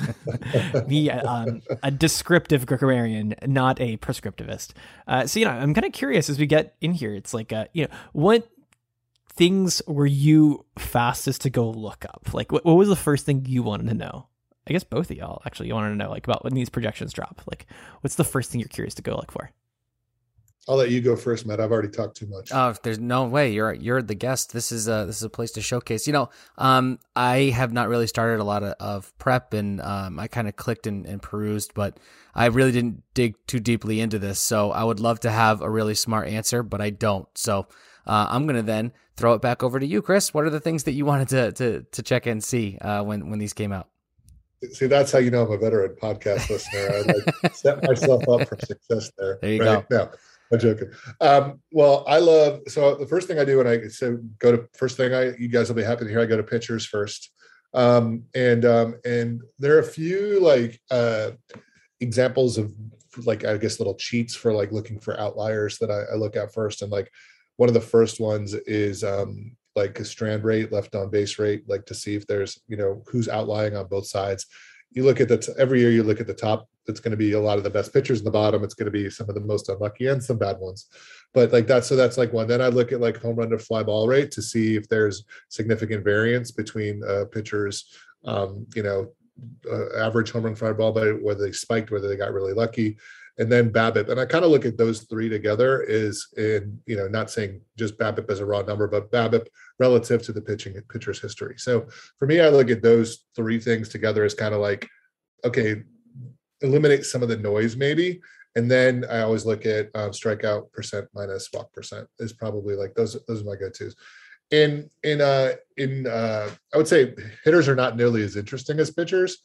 Be um, a descriptive grammarian, not a prescriptivist. Uh, so, you know, I'm kind of curious as we get in here. It's like, uh, you know, what things were you fastest to go look up? Like, what, what was the first thing you wanted to know? I guess both of y'all actually, you wanted to know like about when these projections drop. Like, what's the first thing you're curious to go look for? I'll let you go first, Matt. I've already talked too much. Oh, there's no way. You're you're the guest. This is a this is a place to showcase. You know, um, I have not really started a lot of, of prep, and um, I kind of clicked and, and perused, but I really didn't dig too deeply into this. So I would love to have a really smart answer, but I don't. So uh, I'm gonna then throw it back over to you, Chris. What are the things that you wanted to to to check and see uh, when when these came out? See, that's how you know I'm a veteran podcast listener. I like set myself up for success there. There you right? go. No, I'm joking. Um, well, I love, so the first thing I do when I so go to first thing I, you guys will be happy to hear, I go to pitchers first. Um, and, um, and there are a few like, uh, examples of like, I guess little cheats for like looking for outliers that I, I look at first. And like, one of the first ones is, um, like a strand rate, left on base rate, like to see if there's, you know, who's outlying on both sides. You look at the, t- every year you look at the top, it's going to be a lot of the best pitchers in the bottom. It's going to be some of the most unlucky and some bad ones. But like that's, so that's like one. Then I look at like home run to fly ball rate to see if there's significant variance between uh, pitchers, um, you know, uh, average home run fly ball, but whether they spiked, whether they got really lucky. And then BABIP. And I kind of look at those three together is in, you know, not saying just BABIP as a raw number, but BABIP relative to the pitching pitcher's history. So for me, I look at those three things together as kind of like, okay, eliminate some of the noise maybe. And then I always look at um, strikeout percent minus walk percent is probably like, those, those are my go-tos. In, in, uh, in, uh, I would say hitters are not nearly as interesting as pitchers.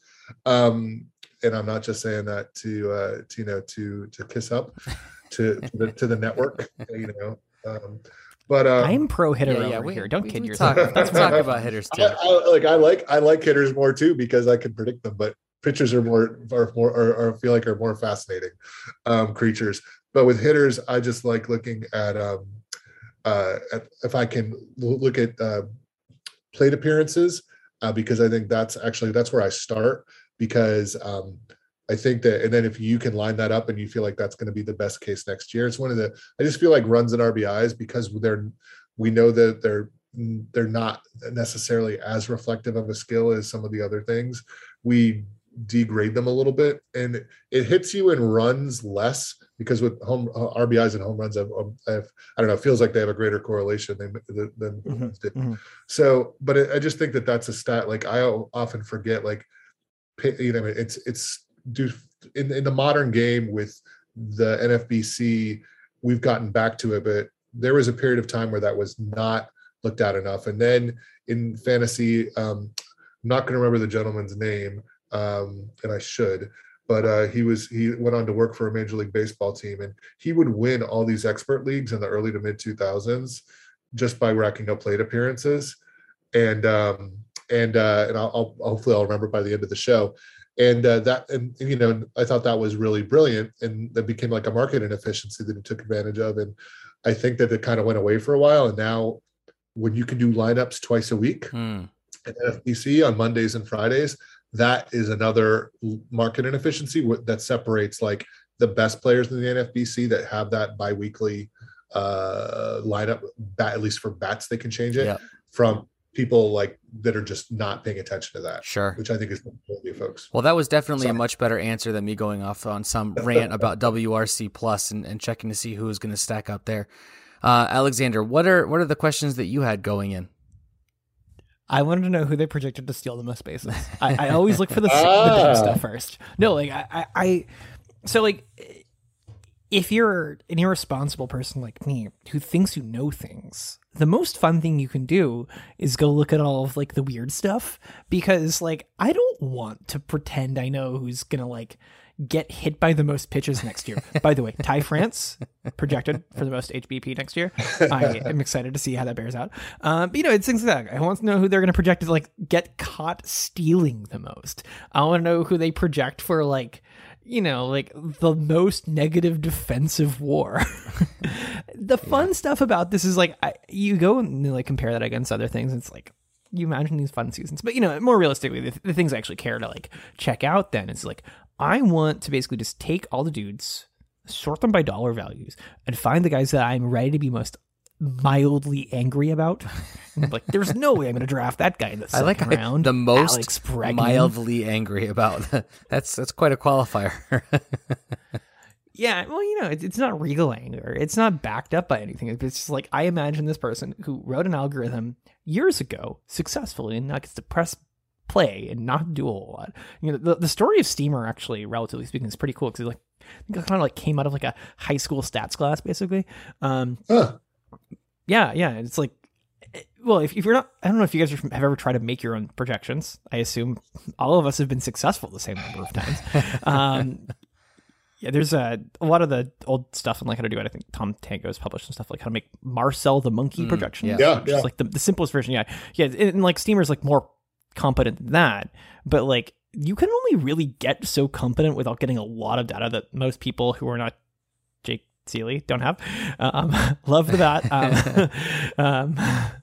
Um, and I'm not just saying that to, uh, to, you know, to, to kiss up to, to the, to the network, you know, um, but, um, I'm pro hitter yeah, over yeah, we, here. Don't we, kid we yourself. Talk, let's talk about hitters too. I, I, like, I like, I like hitters more too, because I can predict them, but pitchers are more, are more, or, or feel like are more fascinating, um, creatures. But with hitters, I just like looking at, um, uh, at, if I can look at, uh, plate appearances, uh, because I think that's actually, that's where I start. Because um, I think that, and then if you can line that up and you feel like that's going to be the best case next year, it's one of the, I just feel like runs and R B Is, because they're, we know that they're, they're not necessarily as reflective of a skill as some of the other things. We degrade them a little bit, and it hits you in runs less, because with home uh, R B Is and home runs, I've, I've, I don't know, it feels like they have a greater correlation than, than Mm-hmm. did. Mm-hmm. So, but it, I just think that that's a stat. Like I often forget, like, you know, it's, it's do in, in the modern game with the N F B C, we've gotten back to it, but there was a period of time where that was not looked at enough. And then in fantasy, um, I'm not going to remember the gentleman's name, um, and I should, but uh, he was he went on to work for a Major League Baseball team, and he would win all these expert leagues in the early to mid two thousands just by racking up plate appearances. And um, and uh, and I'll, I'll hopefully I'll remember by the end of the show. And uh, that, and you know, I thought that was really brilliant, and that became like a market inefficiency that he took advantage of. And I think that it kind of went away for a while, and now when you can do lineups twice a week Hmm. at N F B C on Mondays and Fridays, that is another market inefficiency that separates like the best players in the N F B C that have that biweekly uh, lineup, bat, at least for bats, they can change it, Yep. from people like that are just not paying attention to that. Sure. Which I think is the you folks. Well, that was definitely Sorry. a much better answer than me going off on some rant about W R C plus and, and checking to see who was going to stack up there. Uh, Alexander, what are what are the questions that you had going in? I wanted to know who they projected to steal the most bases. I, I always look for the, Ah. the dumb stuff first. No, like I, I, I, so like, if you're an irresponsible person like me who thinks you know things, the most fun thing you can do is go look at all of like the weird stuff, because like I don't want to pretend I know who's gonna like get hit by the most pitches next year. By the way, Ty France projected for the most H B P next year. I am excited to see how that bears out. Um, but you know, it's things like that. I want to know who they're going to project to like get caught stealing the most. I want to know who they project for like, you know, like the most negative defensive war. The fun yeah. stuff about this is like, I, you go and like compare that against other things. It's like, you imagine these fun seasons, but you know, more realistically, the, the things I actually care to like check out then is like, I want to basically just take all the dudes, sort them by dollar values, and find the guys that I'm ready to be most mildly angry about. Like, there's no way I'm going to draft that guy in the second I like round. The most Alex Bregman. Mildly angry about. That's that's quite a qualifier. Yeah, well, you know, it's, it's not regal anger. It's not backed up by anything. It's just like, I imagine this person who wrote an algorithm years ago successfully and now gets to press play and not do a whole lot. You know, the, the story of Steamer, actually, relatively speaking, is pretty cool, because like, I think it kind of like came out of like a high school stats class, basically. Um, huh. Yeah, yeah. It's like, well, if, if you're not, I don't know if you guys have ever tried to make your own projections. I assume all of us have been successful the same number of times. Um, yeah, there's a, a lot of the old stuff on like how to do it. I think Tom Tango has published some stuff like how to make Marcel the monkey mm, projections. Yeah, yeah. Which is like the, the simplest version. Yeah, yeah. And like Steamer's like more competent than that, but like you can only really get so competent without getting a lot of data that most people who are not Jake Seeley don't have. Um, love the bat. Um, um,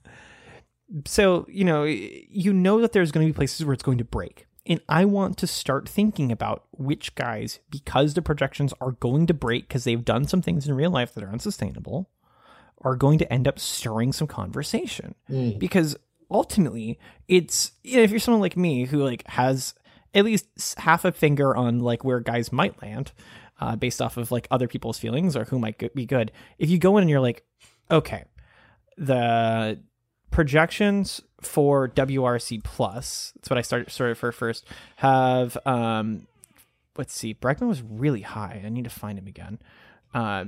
so, you know, you know that there's going to be places where it's going to break. And I want to start thinking about which guys, because the projections are going to break because they've done some things in real life that are unsustainable, are going to end up stirring some conversation. Mm. Because ultimately, it's, you know, if you're someone like me who like has at least half a finger on like where guys might land, uh, based off of like other people's feelings or who might be good. If you go in and you're like, okay, the projections for W R C plus, that's what I started started for first, have um let's see, Bregman was really high. I need to find him again. Uh,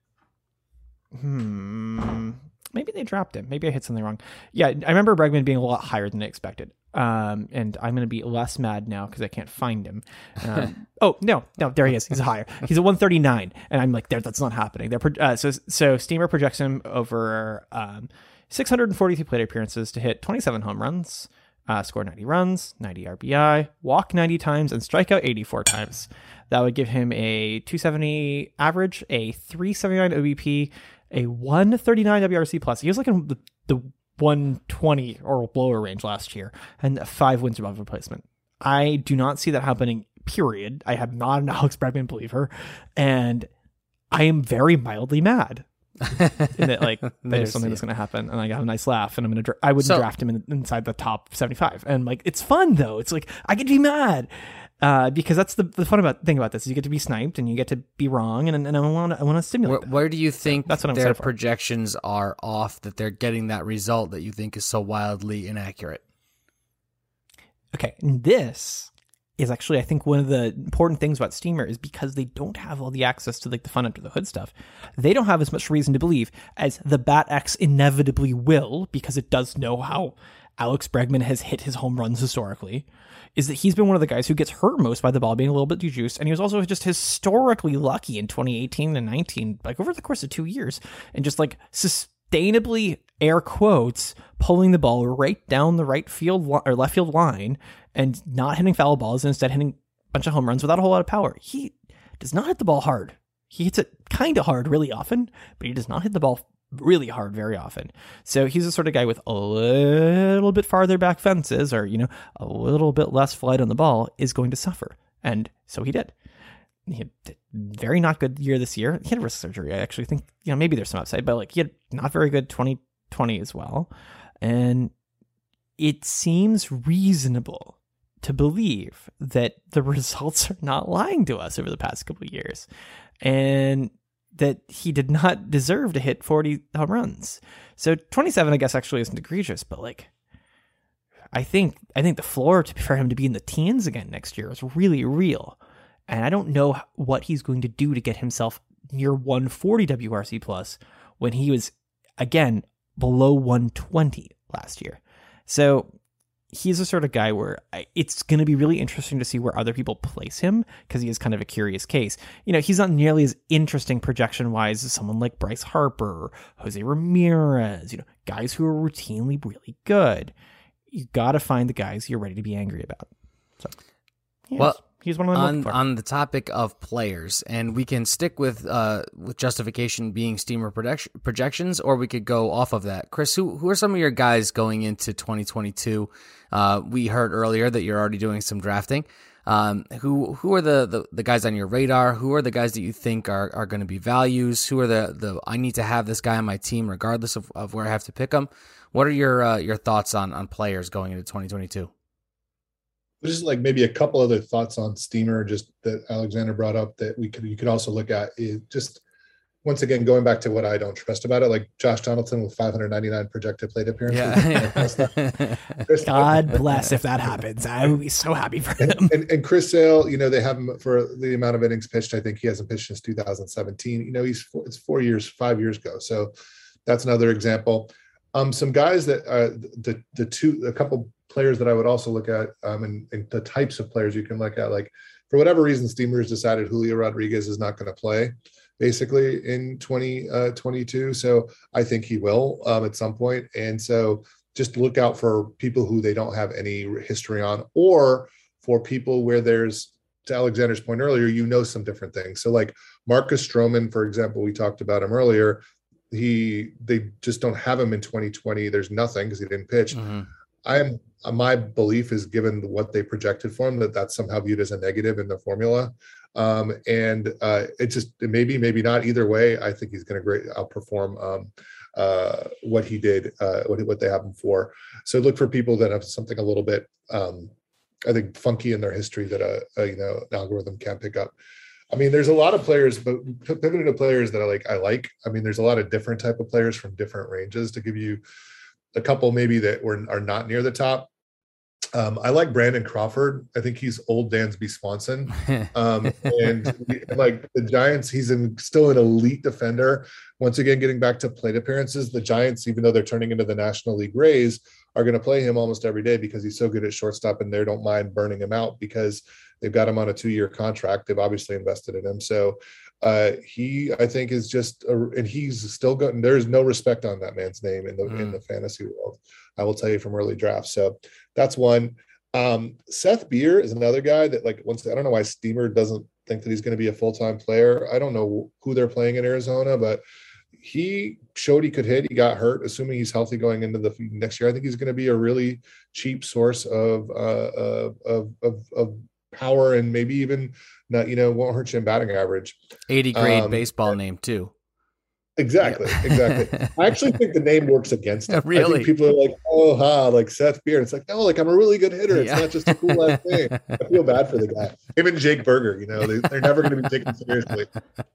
hmm maybe they dropped him. Maybe I hit something wrong. Yeah, I remember Bregman being a lot higher than I expected. Um, and I'm going to be less mad now because I can't find him. Um, oh, no, no, there he is. He's higher. He's a one thirty-nine. And I'm like, there, that's not happening. They're, uh, so, so Steamer projects him over um, six hundred forty-three plate appearances to hit twenty-seven home runs, uh, score ninety runs, ninety R B I, walk ninety times, and strike out eighty-four times. That would give him a two seventy average, a three seventy-nine O B P, a one thirty-nine W R C plus. He was like in the, the one twenty or lower range last year, and five wins above replacement. I do not see that happening period. I am not an Alex Bregman believer, and I am very mildly mad. And that, like, there's something that's going to happen, and I got a nice laugh, and I'm going to. Dra- I wouldn't so, draft him in, inside the top seventy-five, and like, it's fun though. It's like I get to be mad uh, because that's the, the fun about thing about this. Is you get to be sniped, and you get to be wrong, and, and I want I want to stimulate. Where, where do you think so that's what I'm their projections are off? That they're getting that result that you think is so wildly inaccurate. Okay, and this is actually, I think, one of the important things about Steamer is because they don't have all the access to like the fun under the hood stuff. They don't have as much reason to believe as the BatX inevitably will, because it does know how Alex Bregman has hit his home runs historically, is that he's been one of the guys who gets hurt most by the ball being a little bit dejuiced, and he was also just historically lucky in twenty eighteen and nineteen, like over the course of two years, and just like sustainably, air quotes, pulling the ball right down the right field li- or left field line and not hitting foul balls and instead hitting a bunch of home runs without a whole lot of power. He does not hit the ball hard. He hits it kind of hard really often, but he does not hit the ball really hard very often. So he's the sort of guy with a little bit farther back fences, or, you know, a little bit less flight on the ball, is going to suffer. And so he did. He had a very not good year this year. He had a wrist surgery. I actually think, you know, maybe there's some upside, but like he had not very good twenty twenty as well. And it seems reasonable to believe that the results are not lying to us over the past couple of years, and that he did not deserve to hit forty home runs. So twenty-seven, I guess, actually isn't egregious, but like, I think, I think the floor to, for him to be in the teens again next year is really real. And I don't know what he's going to do to get himself near one forty W R C plus when he was, again, below one twenty last year. So he's the sort of guy where I, it's going to be really interesting to see where other people place him, because he is kind of a curious case. You know, he's not nearly as interesting projection-wise as someone like Bryce Harper or Jose Ramirez, you know, guys who are routinely really good. You got to find the guys you're ready to be angry about. So, yes. Well, he's one of them. On, on the topic of players, and we can stick with uh, with justification being Steamer projection, projections, or we could go off of that. Chris, who who are some of your guys going into twenty twenty-two? Uh, we heard earlier that you're already doing some drafting. Um, who who are the, the, the guys on your radar? Who are the guys that you think are, are going to be values? Who are the, the I need to have this guy on my team regardless of, of where I have to pick him? What are your uh, your thoughts on on players going into twenty twenty-two? Just like maybe a couple other thoughts on Steamer, just that Alexander brought up that we could you could also look at is just once again going back to what I don't trust about it, like Josh Donaldson with five hundred ninety-nine projected plate appearances. Yeah. God bless if that happens. I would be so happy for him. And, and, and Chris Sale, you know, they have him for the amount of innings pitched. I think he hasn't pitched since two thousand seventeen. You know, he's four, it's four years, five years ago. So that's another example. Um, some guys that uh, the the two a couple players that I would also look at, um, and, and the types of players you can look at, like for whatever reason, Steamers decided Julio Rodriguez is not going to play basically in twenty twenty-two. So I think he will um, at some point. And so just look out for people who they don't have any history on, or for people where there's, to Alexander's point earlier, you know, some different things. So like Marcus Stroman, for example, we talked about him earlier. He, they just don't have him in twenty twenty. There's nothing because he didn't pitch. Mm-hmm. I am, my belief is, given what they projected for him, that that's somehow viewed as a negative in the formula. Um, and uh, it just, maybe, maybe not. Either way, I think he's going to great outperform um, uh, what he did, uh, what, what they have him for. So look for people that have something a little bit, um, I think, funky in their history that a, a you know an algorithm can't pick up. I mean, there's a lot of players, but pivoting to players that I like, I like. I mean, there's a lot of different type of players from different ranges. To give you a couple maybe that were are not near the top. Um, I like Brandon Crawford. I think he's old Dansby Swanson. Um, and we, like the Giants, he's in, still an elite defender. Once again, getting back to plate appearances, the Giants, even though they're turning into the National League Rays, are going to play him almost every day because he's so good at shortstop, and they don't mind burning him out because they've got him on a two-year contract. They've obviously invested in him. So uh, he, I think, is just, a, and he's still good. There's no respect on that man's name in the mm. in the fantasy world. I will tell you from early drafts. So that's one. Um, Seth Beer is another guy that, like, once I don't know why Steamer doesn't think that he's going to be a full-time player. I don't know who they're playing in Arizona, but he showed he could hit. He got hurt. Assuming he's healthy going into the next year, I think he's going to be a really cheap source of uh, of, of of power and maybe even not, you know, won't hurt you in batting average. eighty grade Um, baseball name too. Exactly, yeah. exactly. I actually think the name works against it. Really? I think people are like, oh, ha, like Seth Beer. It's like, no, like I'm a really good hitter. It's Yeah. not just a cool last name. I feel bad for the guy. Him and Jake Berger, you know, they, they're never going to be taken seriously.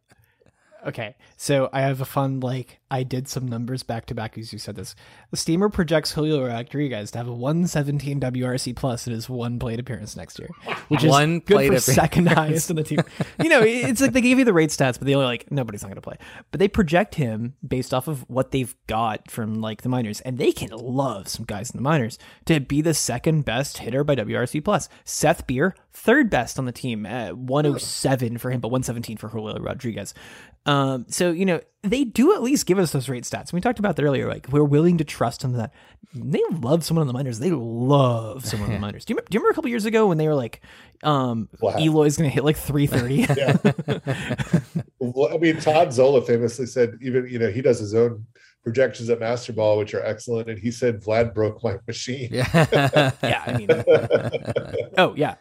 Okay, so I have a fun, like, I did some numbers back to back as you said this. The Steamer projects Julio Rodriguez to have a one seventeen W R C plus in his one plate appearance next year, which is One good plate for appearance. second highest in the team. You know, it's like they gave you the rate stats, but they only like, nobody's not going to play. But they project him based off of what they've got from, like, the minors, and they can love some guys in the minors to be the second best hitter by W R C plus. Seth Beer, third best on the team at one oh seven for him, but one seventeen for Julio Rodriguez. Um, so, you know, they do at least give us those rate stats. And we talked about that earlier. Like, we're willing to trust them that they love someone in the minors. They love someone in the minors. Do you, do you remember a couple years ago when they were like, um, Wow. Eloy's going to hit like three thirty? Yeah. Well, I mean, Todd Zola famously said, even, you know, he does his own projections at Master Ball, which are excellent. And he said, Vlad broke my machine. Yeah. Yeah. I mean, oh, yeah.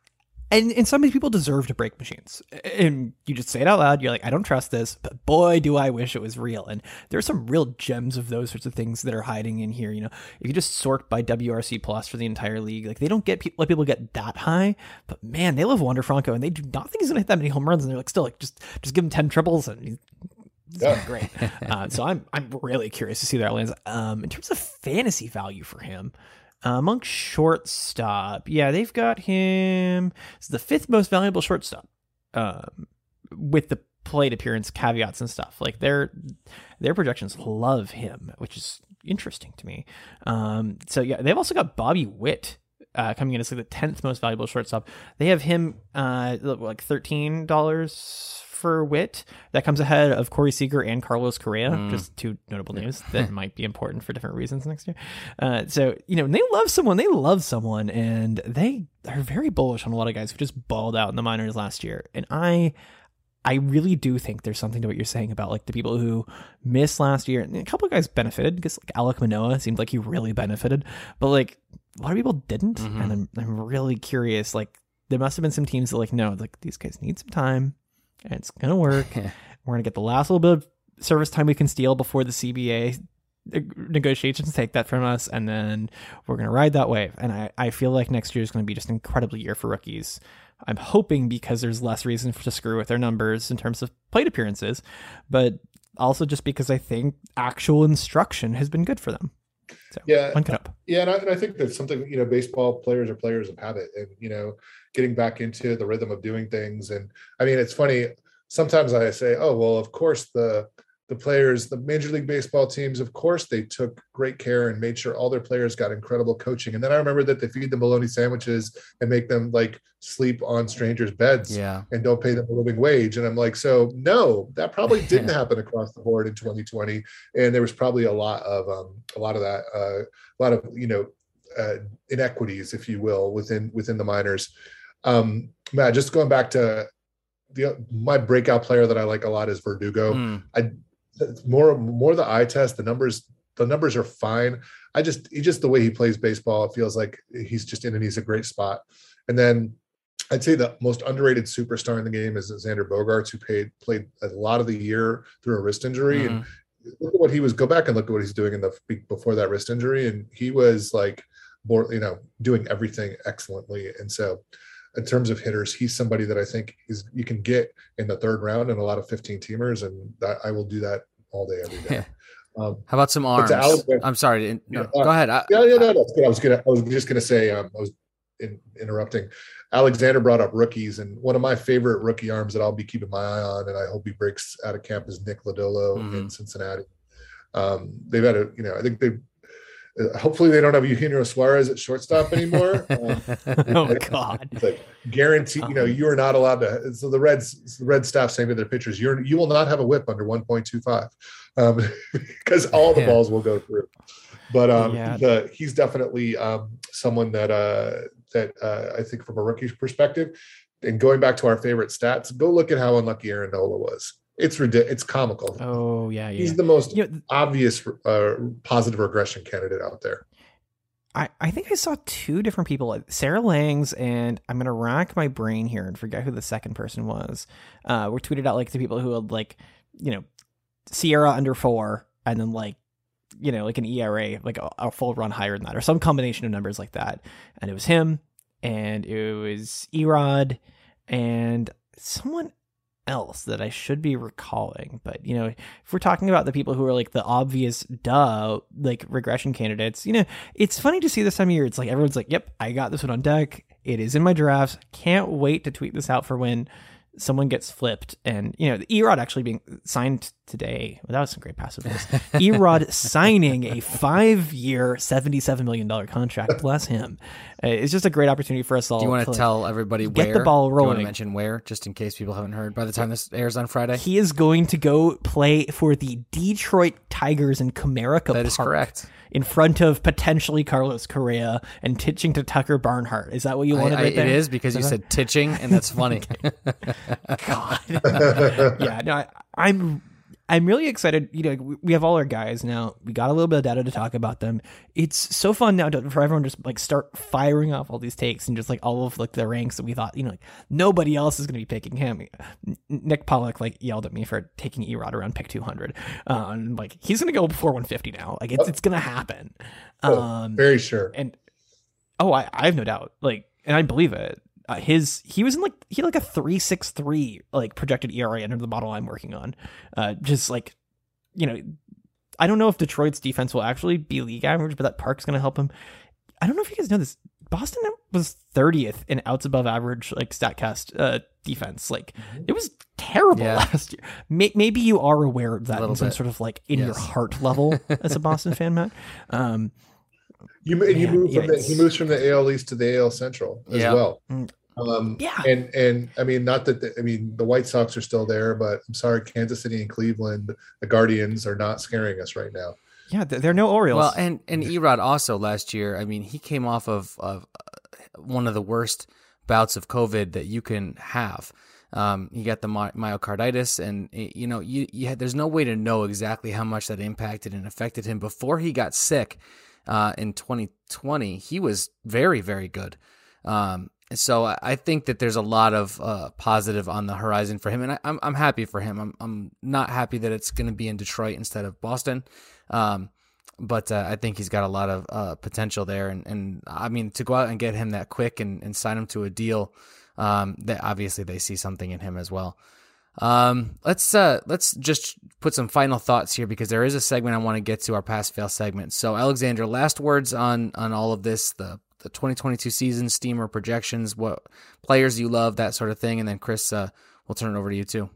And and some of these people deserve to break machines. And you just say it out loud. You're like, I don't trust this, but boy, do I wish it was real. And there's some real gems of those sorts of things that are hiding in here. You know, if you just sort by W R C plus for the entire league, like they don't get pe- let people get that high, but man, they love Wander Franco and they do not think he's going to hit that many home runs. And they're like, still like, just, just give him ten triples and he's, it's Yeah. gonna be great. Uh, so I'm, I'm really curious to see that lands. Um, in terms of fantasy value for him, Uh, among shortstop, yeah, they've got him as the fifth most valuable shortstop, um, with the plate appearance caveats and stuff. Like their their projections love him, which is interesting to me. Um, so yeah, they've also got Bobby Witt uh, coming in as like the tenth most valuable shortstop. They have him uh, like thirteen dollars for Witt. That comes ahead of Corey Seager and Carlos Correa, mm. just two notable names that might be important for different reasons next year. Uh, so, you know, when they love someone, they love someone, and they are very bullish on a lot of guys who just balled out in the minors last year. And I, I really do think there's something to what you're saying about like the people who missed last year. And a couple of guys benefited because like Alek Manoah seemed like he really benefited, but like a lot of people didn't. Mm-hmm. And I'm, I'm really curious. Like there must have been some teams that like, no, like these guys need some time. And it's going to work. We're going to get the last little bit of service time we can steal before the C B A negotiations take that from us. And then we're going to ride that wave. And I, I feel like next year is going to be just an incredible year for rookies. I'm hoping because there's less reason for to screw with their numbers in terms of plate appearances, but also just because I think actual instruction has been good for them. So, yeah, one up. yeah, and I, and I think that's something, you know, baseball players are players of habit, and you know, getting back into the rhythm of doing things. And I mean, it's funny. Sometimes I say, oh well, of course the the players, the Major League Baseball teams, of course they took great care and made sure all their players got incredible coaching. And then I remember that they feed them bologna sandwiches and make them like sleep on strangers' beds, yeah, and don't pay them a living wage. And I'm like, so no, that probably didn't happen across the board in twenty twenty. And there was probably a lot of um, a lot of that, uh, a lot of you know uh, inequities, if you will, within within the minors. Um, Matt, just going back to the my breakout player that I like a lot is Verdugo. Mm. I more more the eye test, the numbers the numbers are fine. I just he just the way he plays baseball, it feels like he's just in and he's a great spot. And then I'd say the most underrated superstar in the game is Xander Bogaerts, who paid played a lot of the year through a wrist injury. Mm. And look at what he was. Go back and look at what he's doing in the before that wrist injury, and he was like more, you know, doing everything excellently. And so, in terms of hitters, he's somebody that I think is you can get in the third round in a lot of fifteen teamers, and that, I will do that all day, every day. Um, How about some arms? Alex, I'm sorry. No, uh, go ahead. I, yeah, yeah, no, that's good. I was gonna, I was just gonna say, um, I was in, interrupting. Alexander brought up rookies, and one of my favorite rookie arms that I'll be keeping my eye on, and I hope he breaks out of camp, is Nick Lodolo mm-hmm. in Cincinnati. Um, they've had a, you know, I think they. Uh, hopefully they don't have Eugenio Suarez at shortstop anymore. Um, oh God! Like guarantee, you know, you are not allowed to. So the Reds, the Red staff saying to their pitchers, "You're you will not have a whip under one point two five, um, because all the yeah. balls will go through." But um, yeah. the, he's definitely um, someone that uh, that uh, I think from a rookie's perspective, and going back to our favorite stats, go look at how unlucky Aaron Nola was. It's ridiculous. It's comical. Oh yeah, yeah. He's the most you know, obvious uh, positive regression candidate out there. I, I think I saw two different people, Sarah Langs, and I'm going to rack my brain here and forget who the second person was, uh, were tweeted out like the people who had like, you know, Sierra under four and then like, you know, like an E R A, like a, a full run higher than that or some combination of numbers like that. And it was him and it was Erod and someone else that I should be recalling. But, you know, if we're talking about the people who are like the obvious duh, like regression candidates, you know, it's funny to see this time of year. It's like everyone's like, yep, I got this one on deck. It is in my drafts. Can't wait to tweet this out for when someone gets flipped. And, you know, the Erod actually being signed today. Well, that was some great passiveness. Erod signing a five-year, seventy-seven million dollars contract. Bless him. Uh, it's just a great opportunity for us all. Do you want to, to tell like, everybody get where? the ball rolling? Do you want to mention where, just in case people haven't heard by the time this airs on Friday? He is going to go play for the Detroit Tigers in Comerica Park. That is correct. In front of potentially Carlos Correa and titching to Tucker Barnhart. Is that what you wanted I, I, right there? It is because you said titching, and that's funny. God. yeah, no, I, I'm I'm really excited. You know, we have all our guys now. We got a little bit of data to talk about them. It's so fun now to, for everyone to just like start firing off all these takes and just like all of like the ranks that we thought, you know, like nobody else is going to be picking him. Nick Pollock like yelled at me for taking Erod around pick two hundred. Uh, and like he's going to go before one fifty now. Like it's it's going to happen. Oh, Um, very sure. And oh, I, I have no doubt. Like, and I believe it. Uh, his he was in like he had like a three six three like projected E R A under the model I'm working on. Uh, just like, you know, I don't know if Detroit's defense will actually be league average, but that Park's going to help him. I don't know if you guys know this. Boston was thirtieth in outs above average like Statcast uh, defense. Like it was terrible Yeah. last year. May- maybe you are aware of that in some bit. sort of like in Yes. your heart level as a Boston fan, Matt. Um, You and you Man, move yeah, from the, it's- he moves from the A L East to the A L Central as Yeah. well. Mm. Um, Yeah. and and I mean, not that the, I mean the White Sox are still there, but I'm sorry, Kansas City and Cleveland, the Guardians are not scaring us right now. yeah, th- there are no Orioles. Well, and and Erod also last year. I mean, he came off of of uh, one of the worst bouts of COVID that you can have. Um, he got the my- myocarditis, and you know, you, you had, there's no way to know exactly how much that impacted and affected him before he got sick. Uh, in twenty twenty, he was very, very good. Um, so I, I think that there's a lot of uh, positive on the horizon for him, and I, I'm I'm happy for him. I'm I'm not happy that it's going to be in Detroit instead of Boston, um, but uh, I think he's got a lot of uh, potential there. And, and I mean, to go out and get him that quick and, and sign him to a deal, um, that obviously they see something in him as well. Um, let's uh, let's just put some final thoughts here because there is a segment I want to get to, our pass fail segment. So Alexander, last words on on all of this, the the twenty twenty-two season, steamer projections, what players you love, that sort of thing, and then Chris, uh, we'll turn it over to you too.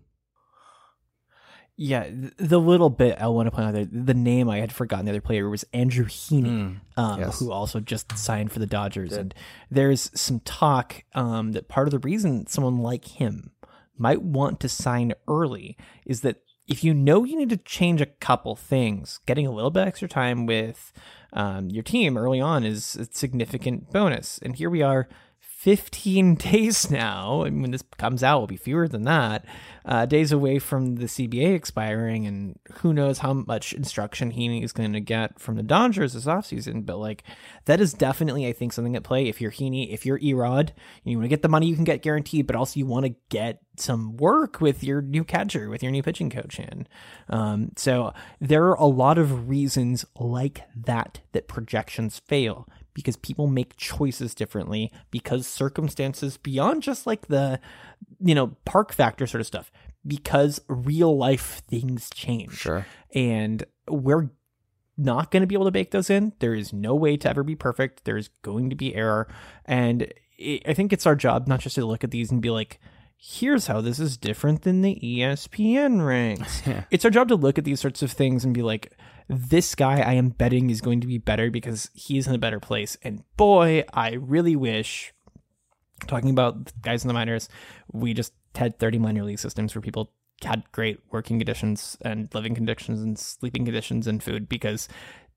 Yeah, th- the little bit I want to point out there, the name I had forgotten the other player was Andrew Heaney, Mm, um, yes. who also just signed for the Dodgers. Did. And there's some talk um, that part of the reason someone like him might want to sign early is that if you know you need to change a couple things, getting a little bit extra time with um, your team early on is a significant bonus. And here we are, fifteen days now, and when this comes out, will be fewer than that, uh, days away from the C B A expiring, and who knows how much instruction Heaney is going to get from the Dodgers this offseason, but like that is definitely, I think, something at play. If you're Heaney, if you're Erod, you want to get the money you can get guaranteed, but also you want to get some work with your new catcher, with your new pitching coach in. Um, so there are a lot of reasons like that that projections fail, because people make choices differently, because circumstances beyond just like the, you know, park factor sort of stuff, because real life things change. Sure. And we're not going to be able to bake those in. There is no way to ever be perfect. There's going to be error. And it, I think it's our job not just to look at these and be like, here's how this is different than the E S P N ranks. Yeah. It's our job to look at these sorts of things and be like, this guy I am betting is going to be better because he's in a better place. And boy, I really wish, talking about guys in the minors, we just had thirty minor league systems where people had great working conditions and living conditions and sleeping conditions and food, because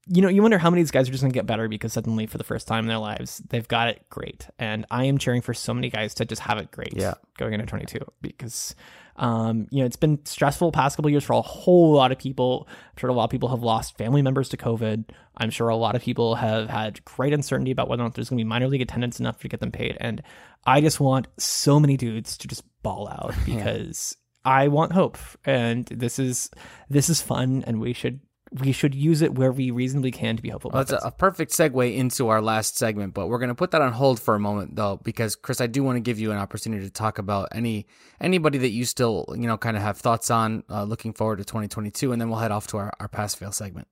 you know, you wonder how many of these guys are just going to get better because suddenly for the first time in their lives, they've got it great. And I am cheering for so many guys to just have it great yeah. going into twenty-two because, um, you know, it's been stressful past couple of years for a whole lot of people. I'm sure a lot of people have lost family members to COVID. I'm sure a lot of people have had great uncertainty about whether or not there's going to be minor league attendance enough to get them paid. And I just want so many dudes to just ball out because yeah. I want hope. And this is, this is fun and we should, we should use it where we reasonably can to be hopeful. Well, it's a, a perfect segue into our last segment, but we're going to put that on hold for a moment, though, because Chris, I do want to give you an opportunity to talk about any anybody that you still, you know, kind of have thoughts on uh, looking forward to twenty twenty-two, and then we'll head off to our, our pass fail segment.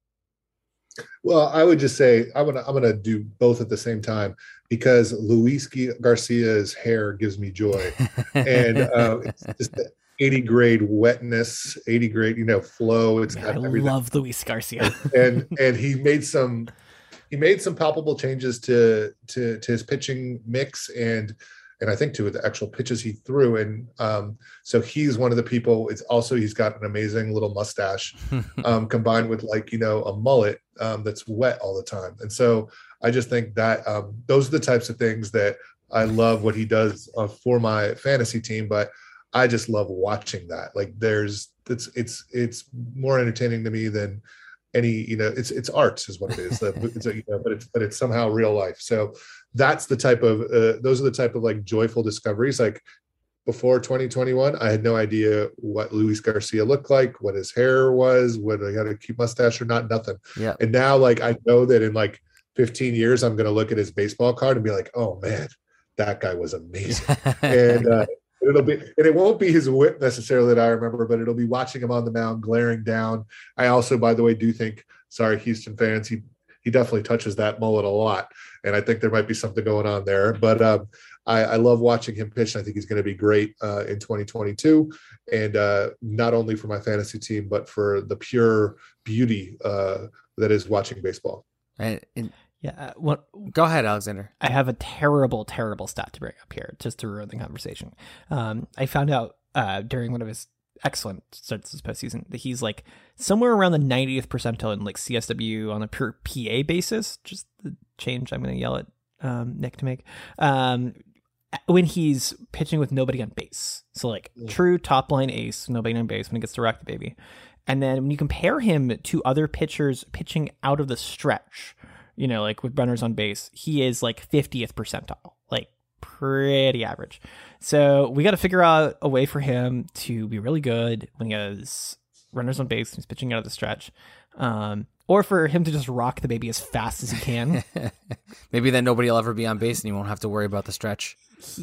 Well, I would just say I'm gonna I'm gonna do both at the same time because Luis Garcia's hair gives me joy, and uh, it's just the eighty grade wetness, eighty grade you know flow. It's Man, got I everything. love Luis Garcia, and and he made some he made some palpable changes to to to his pitching mix and. And I think to the actual pitches he threw. And um, so he's one of the people. It's also, he's got an amazing little mustache um, combined with like, you know, a mullet um, that's wet all the time. And so I just think that um, those are the types of things that I love what he does uh, for my fantasy team. But I just love watching that. Like there's, it's, it's, it's more entertaining to me than any, you know, it's, it's arts is what it is. It's a, you know, but it's, but it's somehow real life. So that's the type of, uh, those are the type of like joyful discoveries. Like before twenty twenty-one, I had no idea what Luis Garcia looked like, what his hair was, whether he had a cute mustache or not, nothing. Yeah. And now like, I know that in like fifteen years, I'm going to look at his baseball card and be like, oh man, that guy was amazing. and, uh, It'll be, and it won't be his whip necessarily that I remember, but it'll be watching him on the mound, glaring down. I also, by the way, do think, sorry, Houston fans, he he definitely touches that mullet a lot, and I think there might be something going on there. But um, I, I love watching him pitch. And I think he's going to be great uh, in twenty twenty-two, and uh, not only for my fantasy team, but for the pure beauty uh, that is watching baseball. And, and yeah. Uh, what? Go ahead, Alexander. I have a terrible, terrible stat to bring up here, just to ruin the conversation. Um, I found out uh, during one of his excellent starts this postseason that he's like somewhere around the ninetieth percentile in like C S W on a pure P A basis. Just the change I'm going to yell at um, Nick to make. Um, when he's pitching with nobody on base. So like yeah. true top line ace, nobody on base when he gets to wreck the baby. And then when you compare him to other pitchers pitching out of the stretch, you know, like with runners on base, he is like fiftieth percentile, like pretty average. So we got to figure out a way for him to be really good when he has runners on base, he's pitching out of the stretch, um, or for him to just rock the baby as fast as he can. Maybe then nobody will ever be on base and you won't have to worry about the stretch. He,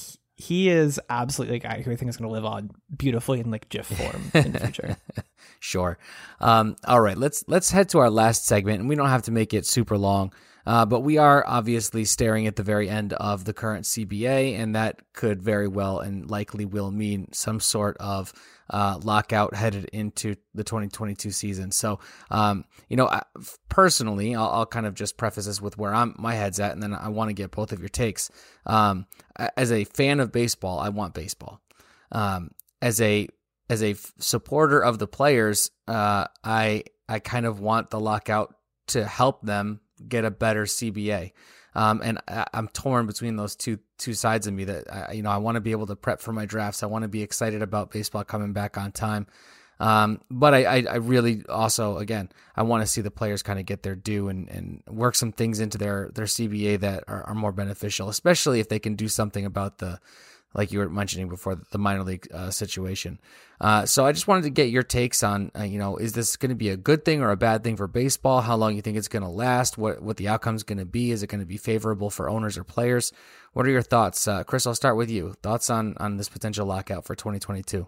he is absolutely a guy who I think is going to live on beautifully in like GIF form in the future. Sure. Um, all right, let's let's head to our last segment, and we don't have to make it super long, uh, but we are obviously staring at the very end of the current C B A, and that could very well and likely will mean some sort of uh, lockout headed into the twenty twenty-two season. So, um, you know, I, personally, I'll, I'll kind of just preface this with where I'm my head's at, and then I want to get both of your takes. Um, as a fan of baseball, I want baseball. Um, as a As a f- supporter of the players, uh, I I kind of want the lockout to help them get a better C B A, um, and I, I'm torn between those two two sides of me. That I, you know, I want to be able to prep for my drafts. I want to be excited about baseball coming back on time, um, but I, I, I really also, again, I want to see the players kind of get their due and, and work some things into their their C B A that are, are more beneficial, especially if they can do something about the, like you were mentioning before, the minor league uh, situation. Uh, so I just wanted to get your takes on, uh, you know, is this going to be a good thing or a bad thing for baseball? How long you think it's going to last? What what the outcome is going to be? Is it going to be favorable for owners or players? What are your thoughts? Uh, Chris, I'll start with you. Thoughts on, on this potential lockout for twenty twenty-two?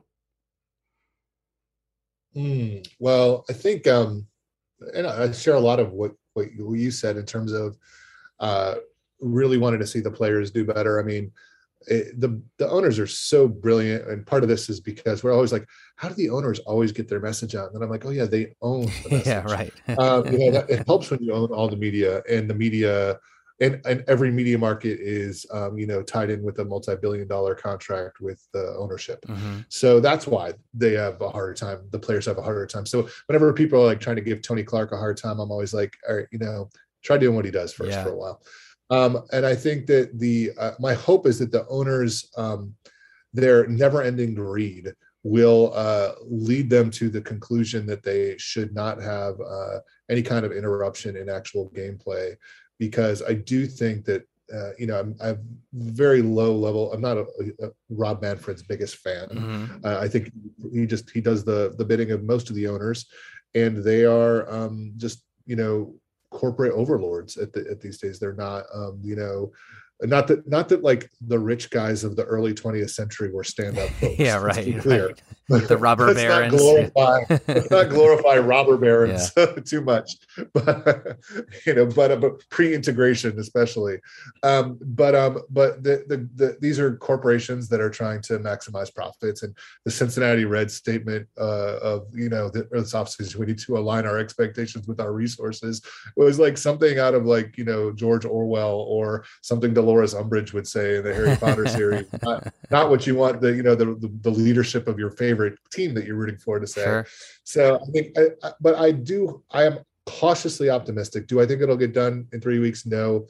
Mm, well, I think, um, and I share a lot of what, what you said in terms of uh, really wanting to see the players do better. I mean, It, the the owners are so brilliant, and part of this is because we're always like, how do the owners always get their message out? And then I'm like, oh yeah, they own the message. Yeah, right. um, you know, that, it helps when you own all the media, and the media and and every media market is um, you know tied in with a multi-billion dollar contract with the ownership. Mm-hmm. So that's why they have a harder time. The players have a harder time. So whenever people are like trying to give Tony Clark a hard time, I'm always like, all right, you know, try doing what he does first yeah. for a while. Um, and I think that the uh, my hope is that the owners, um, their never-ending greed will uh, lead them to the conclusion that they should not have uh, any kind of interruption in actual gameplay, because I do think that uh, you know I'm, I'm very low level. I'm not a, a Rob Manfred's biggest fan. Mm-hmm. Uh, I think he just he does the the bidding of most of the owners, and they are um, just you know. corporate overlords at the at these days. They're not um you know not that not that like the rich guys of the early twentieth century were stand-up folks. Yeah, right, clear. right. The robber let's barons. Not glorify, let's not glorify robber barons yeah. too much, but you know, but, uh, but pre-integration especially. Um, but um, but the, the the these are corporations that are trying to maximize profits, and the Cincinnati Reds statement uh, of you know the Earth's offices, we need to align our expectations with our resources. It was like something out of like you know George Orwell or something Dolores Umbridge would say in the Harry Potter series. Not, not what you want the you know the, the the leadership of your favorite team that you're rooting for to say. Sure. So I think, I, I, but I do. I am cautiously optimistic. Do I think it'll get done in three weeks? No.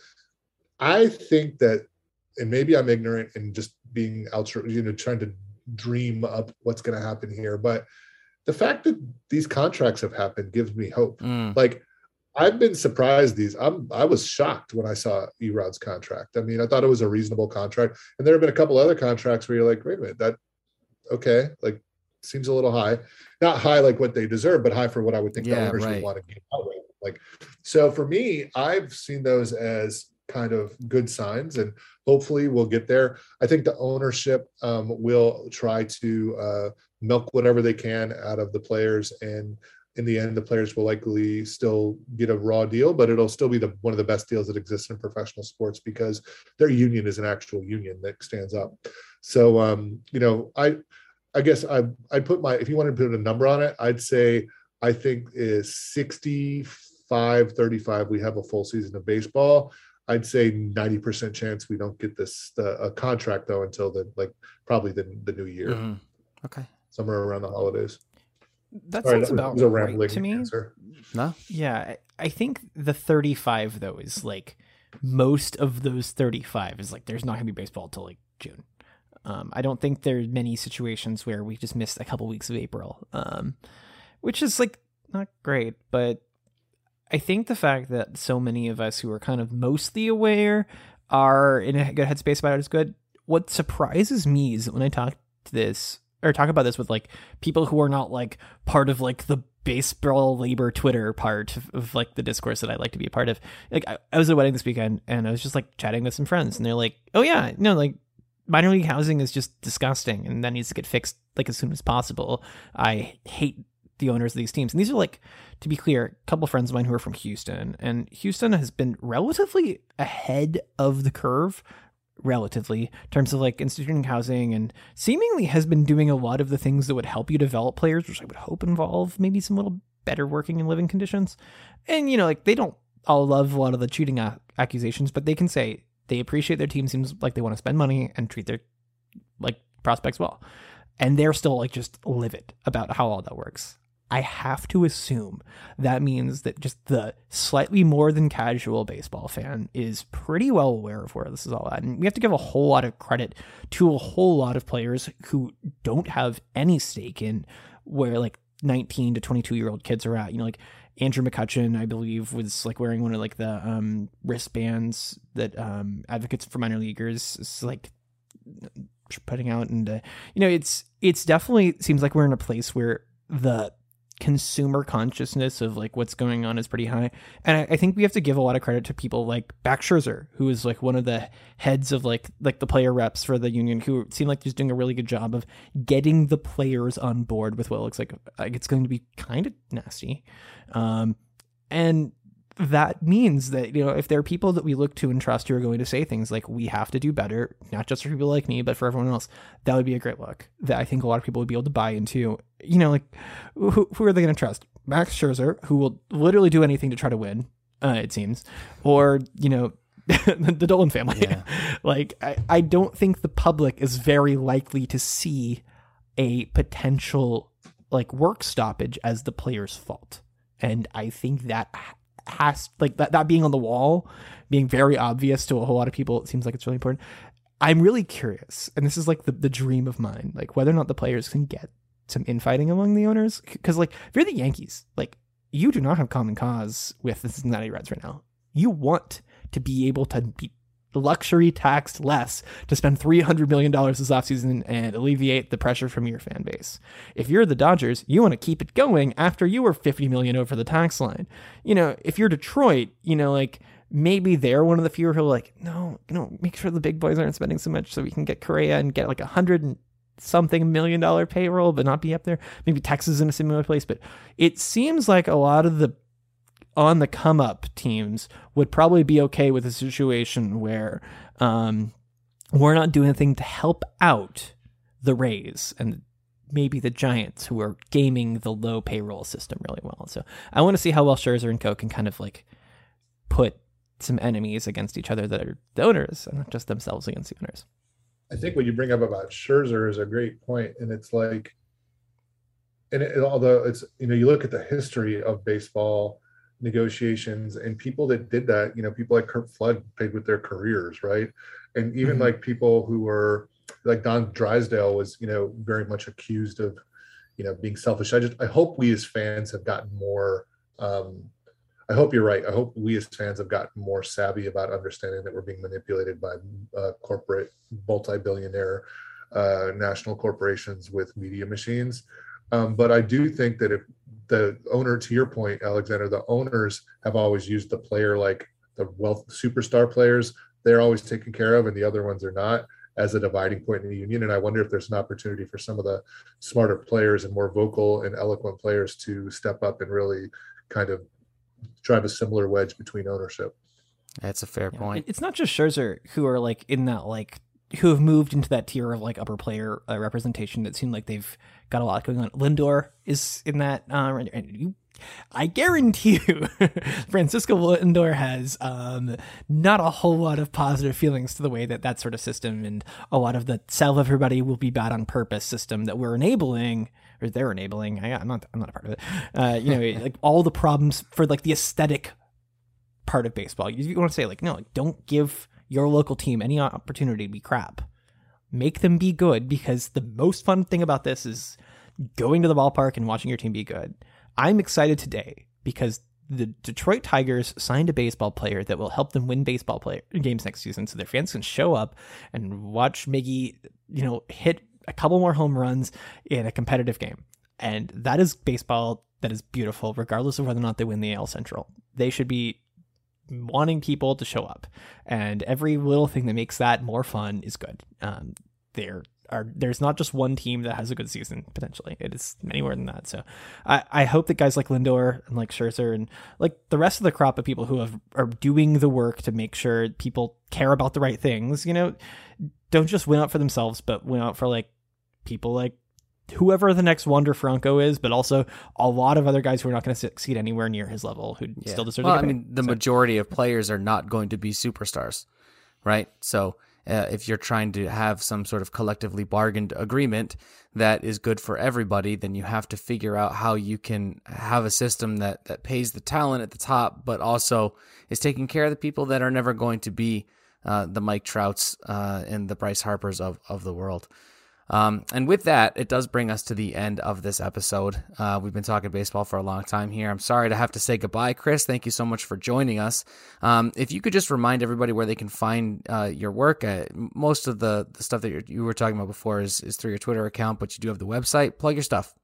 I think that, and maybe I'm ignorant and just being ultra, you know, trying to dream up what's going to happen here. But the fact that these contracts have happened gives me hope. Mm. Like. I've been surprised these. I'm. I was shocked when I saw Erod's contract. I mean, I thought it was a reasonable contract, and there have been a couple other contracts where you're like, wait a minute, that okay, like seems a little high. Not high like what they deserve, but high for what I would think yeah, the owners right. would want to get out with. Like, so for me, I've seen those as kind of good signs, and hopefully we'll get there. I think the ownership um, will try to uh, milk whatever they can out of the players, and in the end, the players will likely still get a raw deal, but it'll still be the one of the best deals that exists in professional sports because their union is an actual union that stands up. So, um, you know, I, I guess I, I'd put my, if you wanted to put a number on it, I'd say I think is sixty-five thirty-five. We have a full season of baseball. I'd say ninety percent chance we don't get this the, a contract though until the like probably the the new year. Mm-hmm. Okay, somewhere around the holidays. That sounds right, about right to me. Answer. No, yeah, I think the thirty-five though is like most of those thirty-five is like there's not gonna be baseball until like June. Um, I don't think there's many situations where we just missed a couple weeks of April, um, which is like not great. But I think the fact that so many of us who are kind of mostly aware are in a good headspace about it is good. What surprises me is that when I talk to this. or talk about this with like people who are not like part of like the baseball labor Twitter part of, of like the discourse that I like to be a part of. Like I, I was at a wedding this weekend and I was just like chatting with some friends and they're like, oh yeah, no, like minor league housing is just disgusting and that needs to get fixed like as soon as possible. I hate the owners of these teams. And these are like, to be clear, a couple of friends of mine who are from Houston, and Houston has been relatively ahead of the curve relatively in terms of like instituting housing and seemingly has been doing a lot of the things that would help you develop players, which I would hope involve maybe some little better working and living conditions. And, you know, like they don't all love a lot of the cheating a- accusations, but they can say they appreciate their team seems like they want to spend money and treat their like prospects well. And they're still like just livid about how all that works. I have to assume that means that just the slightly more than casual baseball fan is pretty well aware of where this is all at. And we have to give a whole lot of credit to a whole lot of players who don't have any stake in where like nineteen to twenty-two year old kids are at. You know, like Andrew McCutchen, I believe, was like wearing one of like the um, wristbands that um, advocates for minor leaguers is like putting out. And, uh, you know, it's, it's definitely seems like we're in a place where the consumer consciousness of like what's going on is pretty high. And I, I think we have to give a lot of credit to people like Max Scherzer, who is like one of the heads of like like the player reps for the union, who seem like he's doing a really good job of getting the players on board with what looks like, like it's going to be kind of nasty. Um, and that means that, you know, if there are people that we look to and trust who are going to say things like we have to do better, not just for people like me, but for everyone else, that would be a great look that I think a lot of people would be able to buy into. You know, like who, who are they going to trust? Max Scherzer, who will literally do anything to try to win, uh, it seems, or, you know, the, the Dolan family. Yeah. Like, I, I don't think the public is very likely to see a potential like work stoppage as the player's fault. And I think that has like that, that being on the wall, being very obvious to a whole lot of people, it seems like it's really important. I'm really curious, and this is like the, the dream of mine, like whether or not the players can get some infighting among the owners. Because like if you're the Yankees, like you do not have common cause with the Cincinnati Reds right now. You want to be able to be luxury taxed less to spend three hundred million dollars this offseason and alleviate the pressure from your fan base. If you're the Dodgers, you want to keep it going after you were fifty million dollars over the tax line. You know, if you're Detroit, you know, like maybe they're one of the few who are like, no, you know, make sure the big boys aren't spending so much so we can get Correa and get like a hundred and something million dollar payroll, but not be up there. Maybe Texas is in a similar place, but it seems like a lot of the on the come up teams would probably be okay with a situation where um, we're not doing anything to help out the Rays and maybe the Giants, who are gaming the low payroll system really well. So I want to see how well Scherzer and Co can kind of like put some enemies against each other that are the owners and not just themselves against the owners. I think what you bring up about Scherzer is a great point, and it's like, and it, although it's, you know, you look at the history of baseball negotiations and people that did that, you know, people like Curt Flood paid with their careers, right? And even mm-hmm. like people who were like Don Drysdale was, you know, very much accused of, you know, being selfish. I just, I hope we as fans have gotten more, um, I hope you're right. I hope we as fans have gotten more savvy about understanding that we're being manipulated by uh, corporate, multi-billionaire uh, national corporations with media machines. Um, but I do think that if the owner, to your point, Alexander, the owners have always used the player, like the wealth superstar players, they're always taken care of and the other ones are not, as a dividing point in the union. And I wonder if there's an opportunity for some of the smarter players and more vocal and eloquent players to step up and really kind of drive a similar wedge between ownership. That's a fair yeah. point. It's not just Scherzer who are like in that, like, who have moved into that tier of like upper player uh, representation that seem like they've got a lot going on. Lindor is in that, uh, and you, I guarantee you, Francisco Lindor has um, not a whole lot of positive feelings to the way that that sort of system and a lot of the sell everybody will be bad on purpose system that we're enabling, or they're enabling. I, I'm not, I'm not a part of it. Uh, you know, like all the problems for like the aesthetic part of baseball. You, you want to say like, no, like, don't give your local team any opportunity to be crap. Make them be good, because the most fun thing about this is going to the ballpark and watching your team be good. I'm excited today because the Detroit Tigers signed a baseball player that will help them win baseball play- games next season, so their fans can show up and watch Miggy, you know, hit a couple more home runs in a competitive game. And that is baseball that is beautiful, regardless of whether or not they win the A L Central. They should be wanting people to show up, and every little thing that makes that more fun is good. Um, there are there's not just one team that has a good season potentially; it is many more than that. So, I, I hope that guys like Lindor and like Scherzer and like the rest of the crop of people who have are doing the work to make sure people care about the right things, you know, don't just win out for themselves, but win out for like people like whoever the next Wander Franco is, but also a lot of other guys who are not going to succeed anywhere near his level who yeah. still deserve well, to get I mean, the so. majority of players are not going to be superstars, right? So uh, if you're trying to have some sort of collectively bargained agreement that is good for everybody, then you have to figure out how you can have a system that, that pays the talent at the top, but also is taking care of the people that are never going to be uh, the Mike Trouts uh, and the Bryce Harpers of, of the world. Um, and with that, it does bring us to the end of this episode. Uh, we've been talking baseball for a long time here. I'm sorry to have to say goodbye, Chris. Thank you so much for joining us. Um, if you could just remind everybody where they can find uh, your work. Uh, most of the, the stuff that you're, you were talking about before is, is through your Twitter account, but you do have the website. Plug your stuff.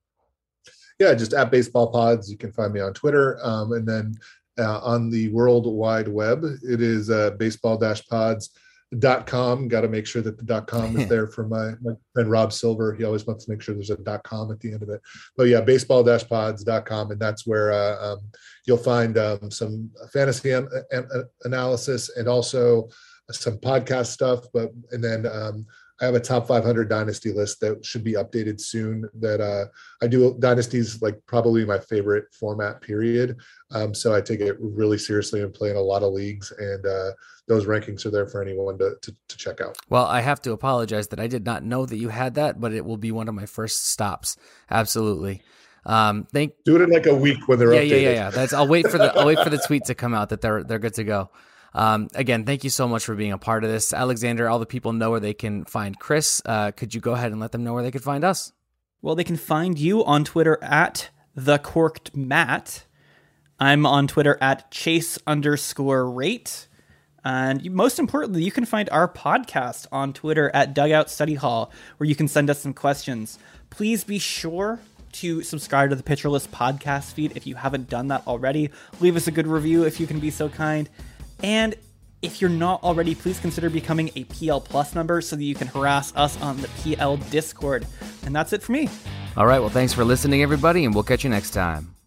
Yeah, just at Baseball Pods. You can find me on Twitter. Um, and then uh, on the World Wide Web, it is uh, baseball dash pods. Dot com. Got to make sure that the dot com is there for my, my friend Rob Silver. He always wants to make sure there's a dot com at the end of it. But yeah, baseball dash pods dot com, and that's where uh, um, you'll find um, some fantasy an- an- analysis and also some podcast stuff. But and then um, I have a top five hundred dynasty list that should be updated soon. That uh, I do dynasties like probably my favorite format, period. Um, so I take it really seriously and play in a lot of leagues, and uh, those rankings are there for anyone to, to to check out. Well, I have to apologize that I did not know that you had that, but it will be one of my first stops. Absolutely. Um, thank do it in like a week when they're yeah, updated. yeah, yeah, yeah. That's I'll wait for the I'll wait for the tweet to come out that they're they're good to go. Um, again, thank you so much for being a part of this. Alexander, all the people know where they can find Chris. Uh, could you go ahead and let them know where they could find us? Well, they can find you on Twitter at the corked Matt. I'm on Twitter at chase underscore rate. And most importantly, you can find our podcast on Twitter at Dugout Study Hall, where you can send us some questions. Please be sure to subscribe to the Pitcher List podcast feed if you haven't done that already. Leave us a good review if you can be so kind. And if you're not already, please consider becoming a P L Plus member so that you can harass us on the P L Discord. And that's it for me. All right. Well, thanks for listening, everybody, and we'll catch you next time.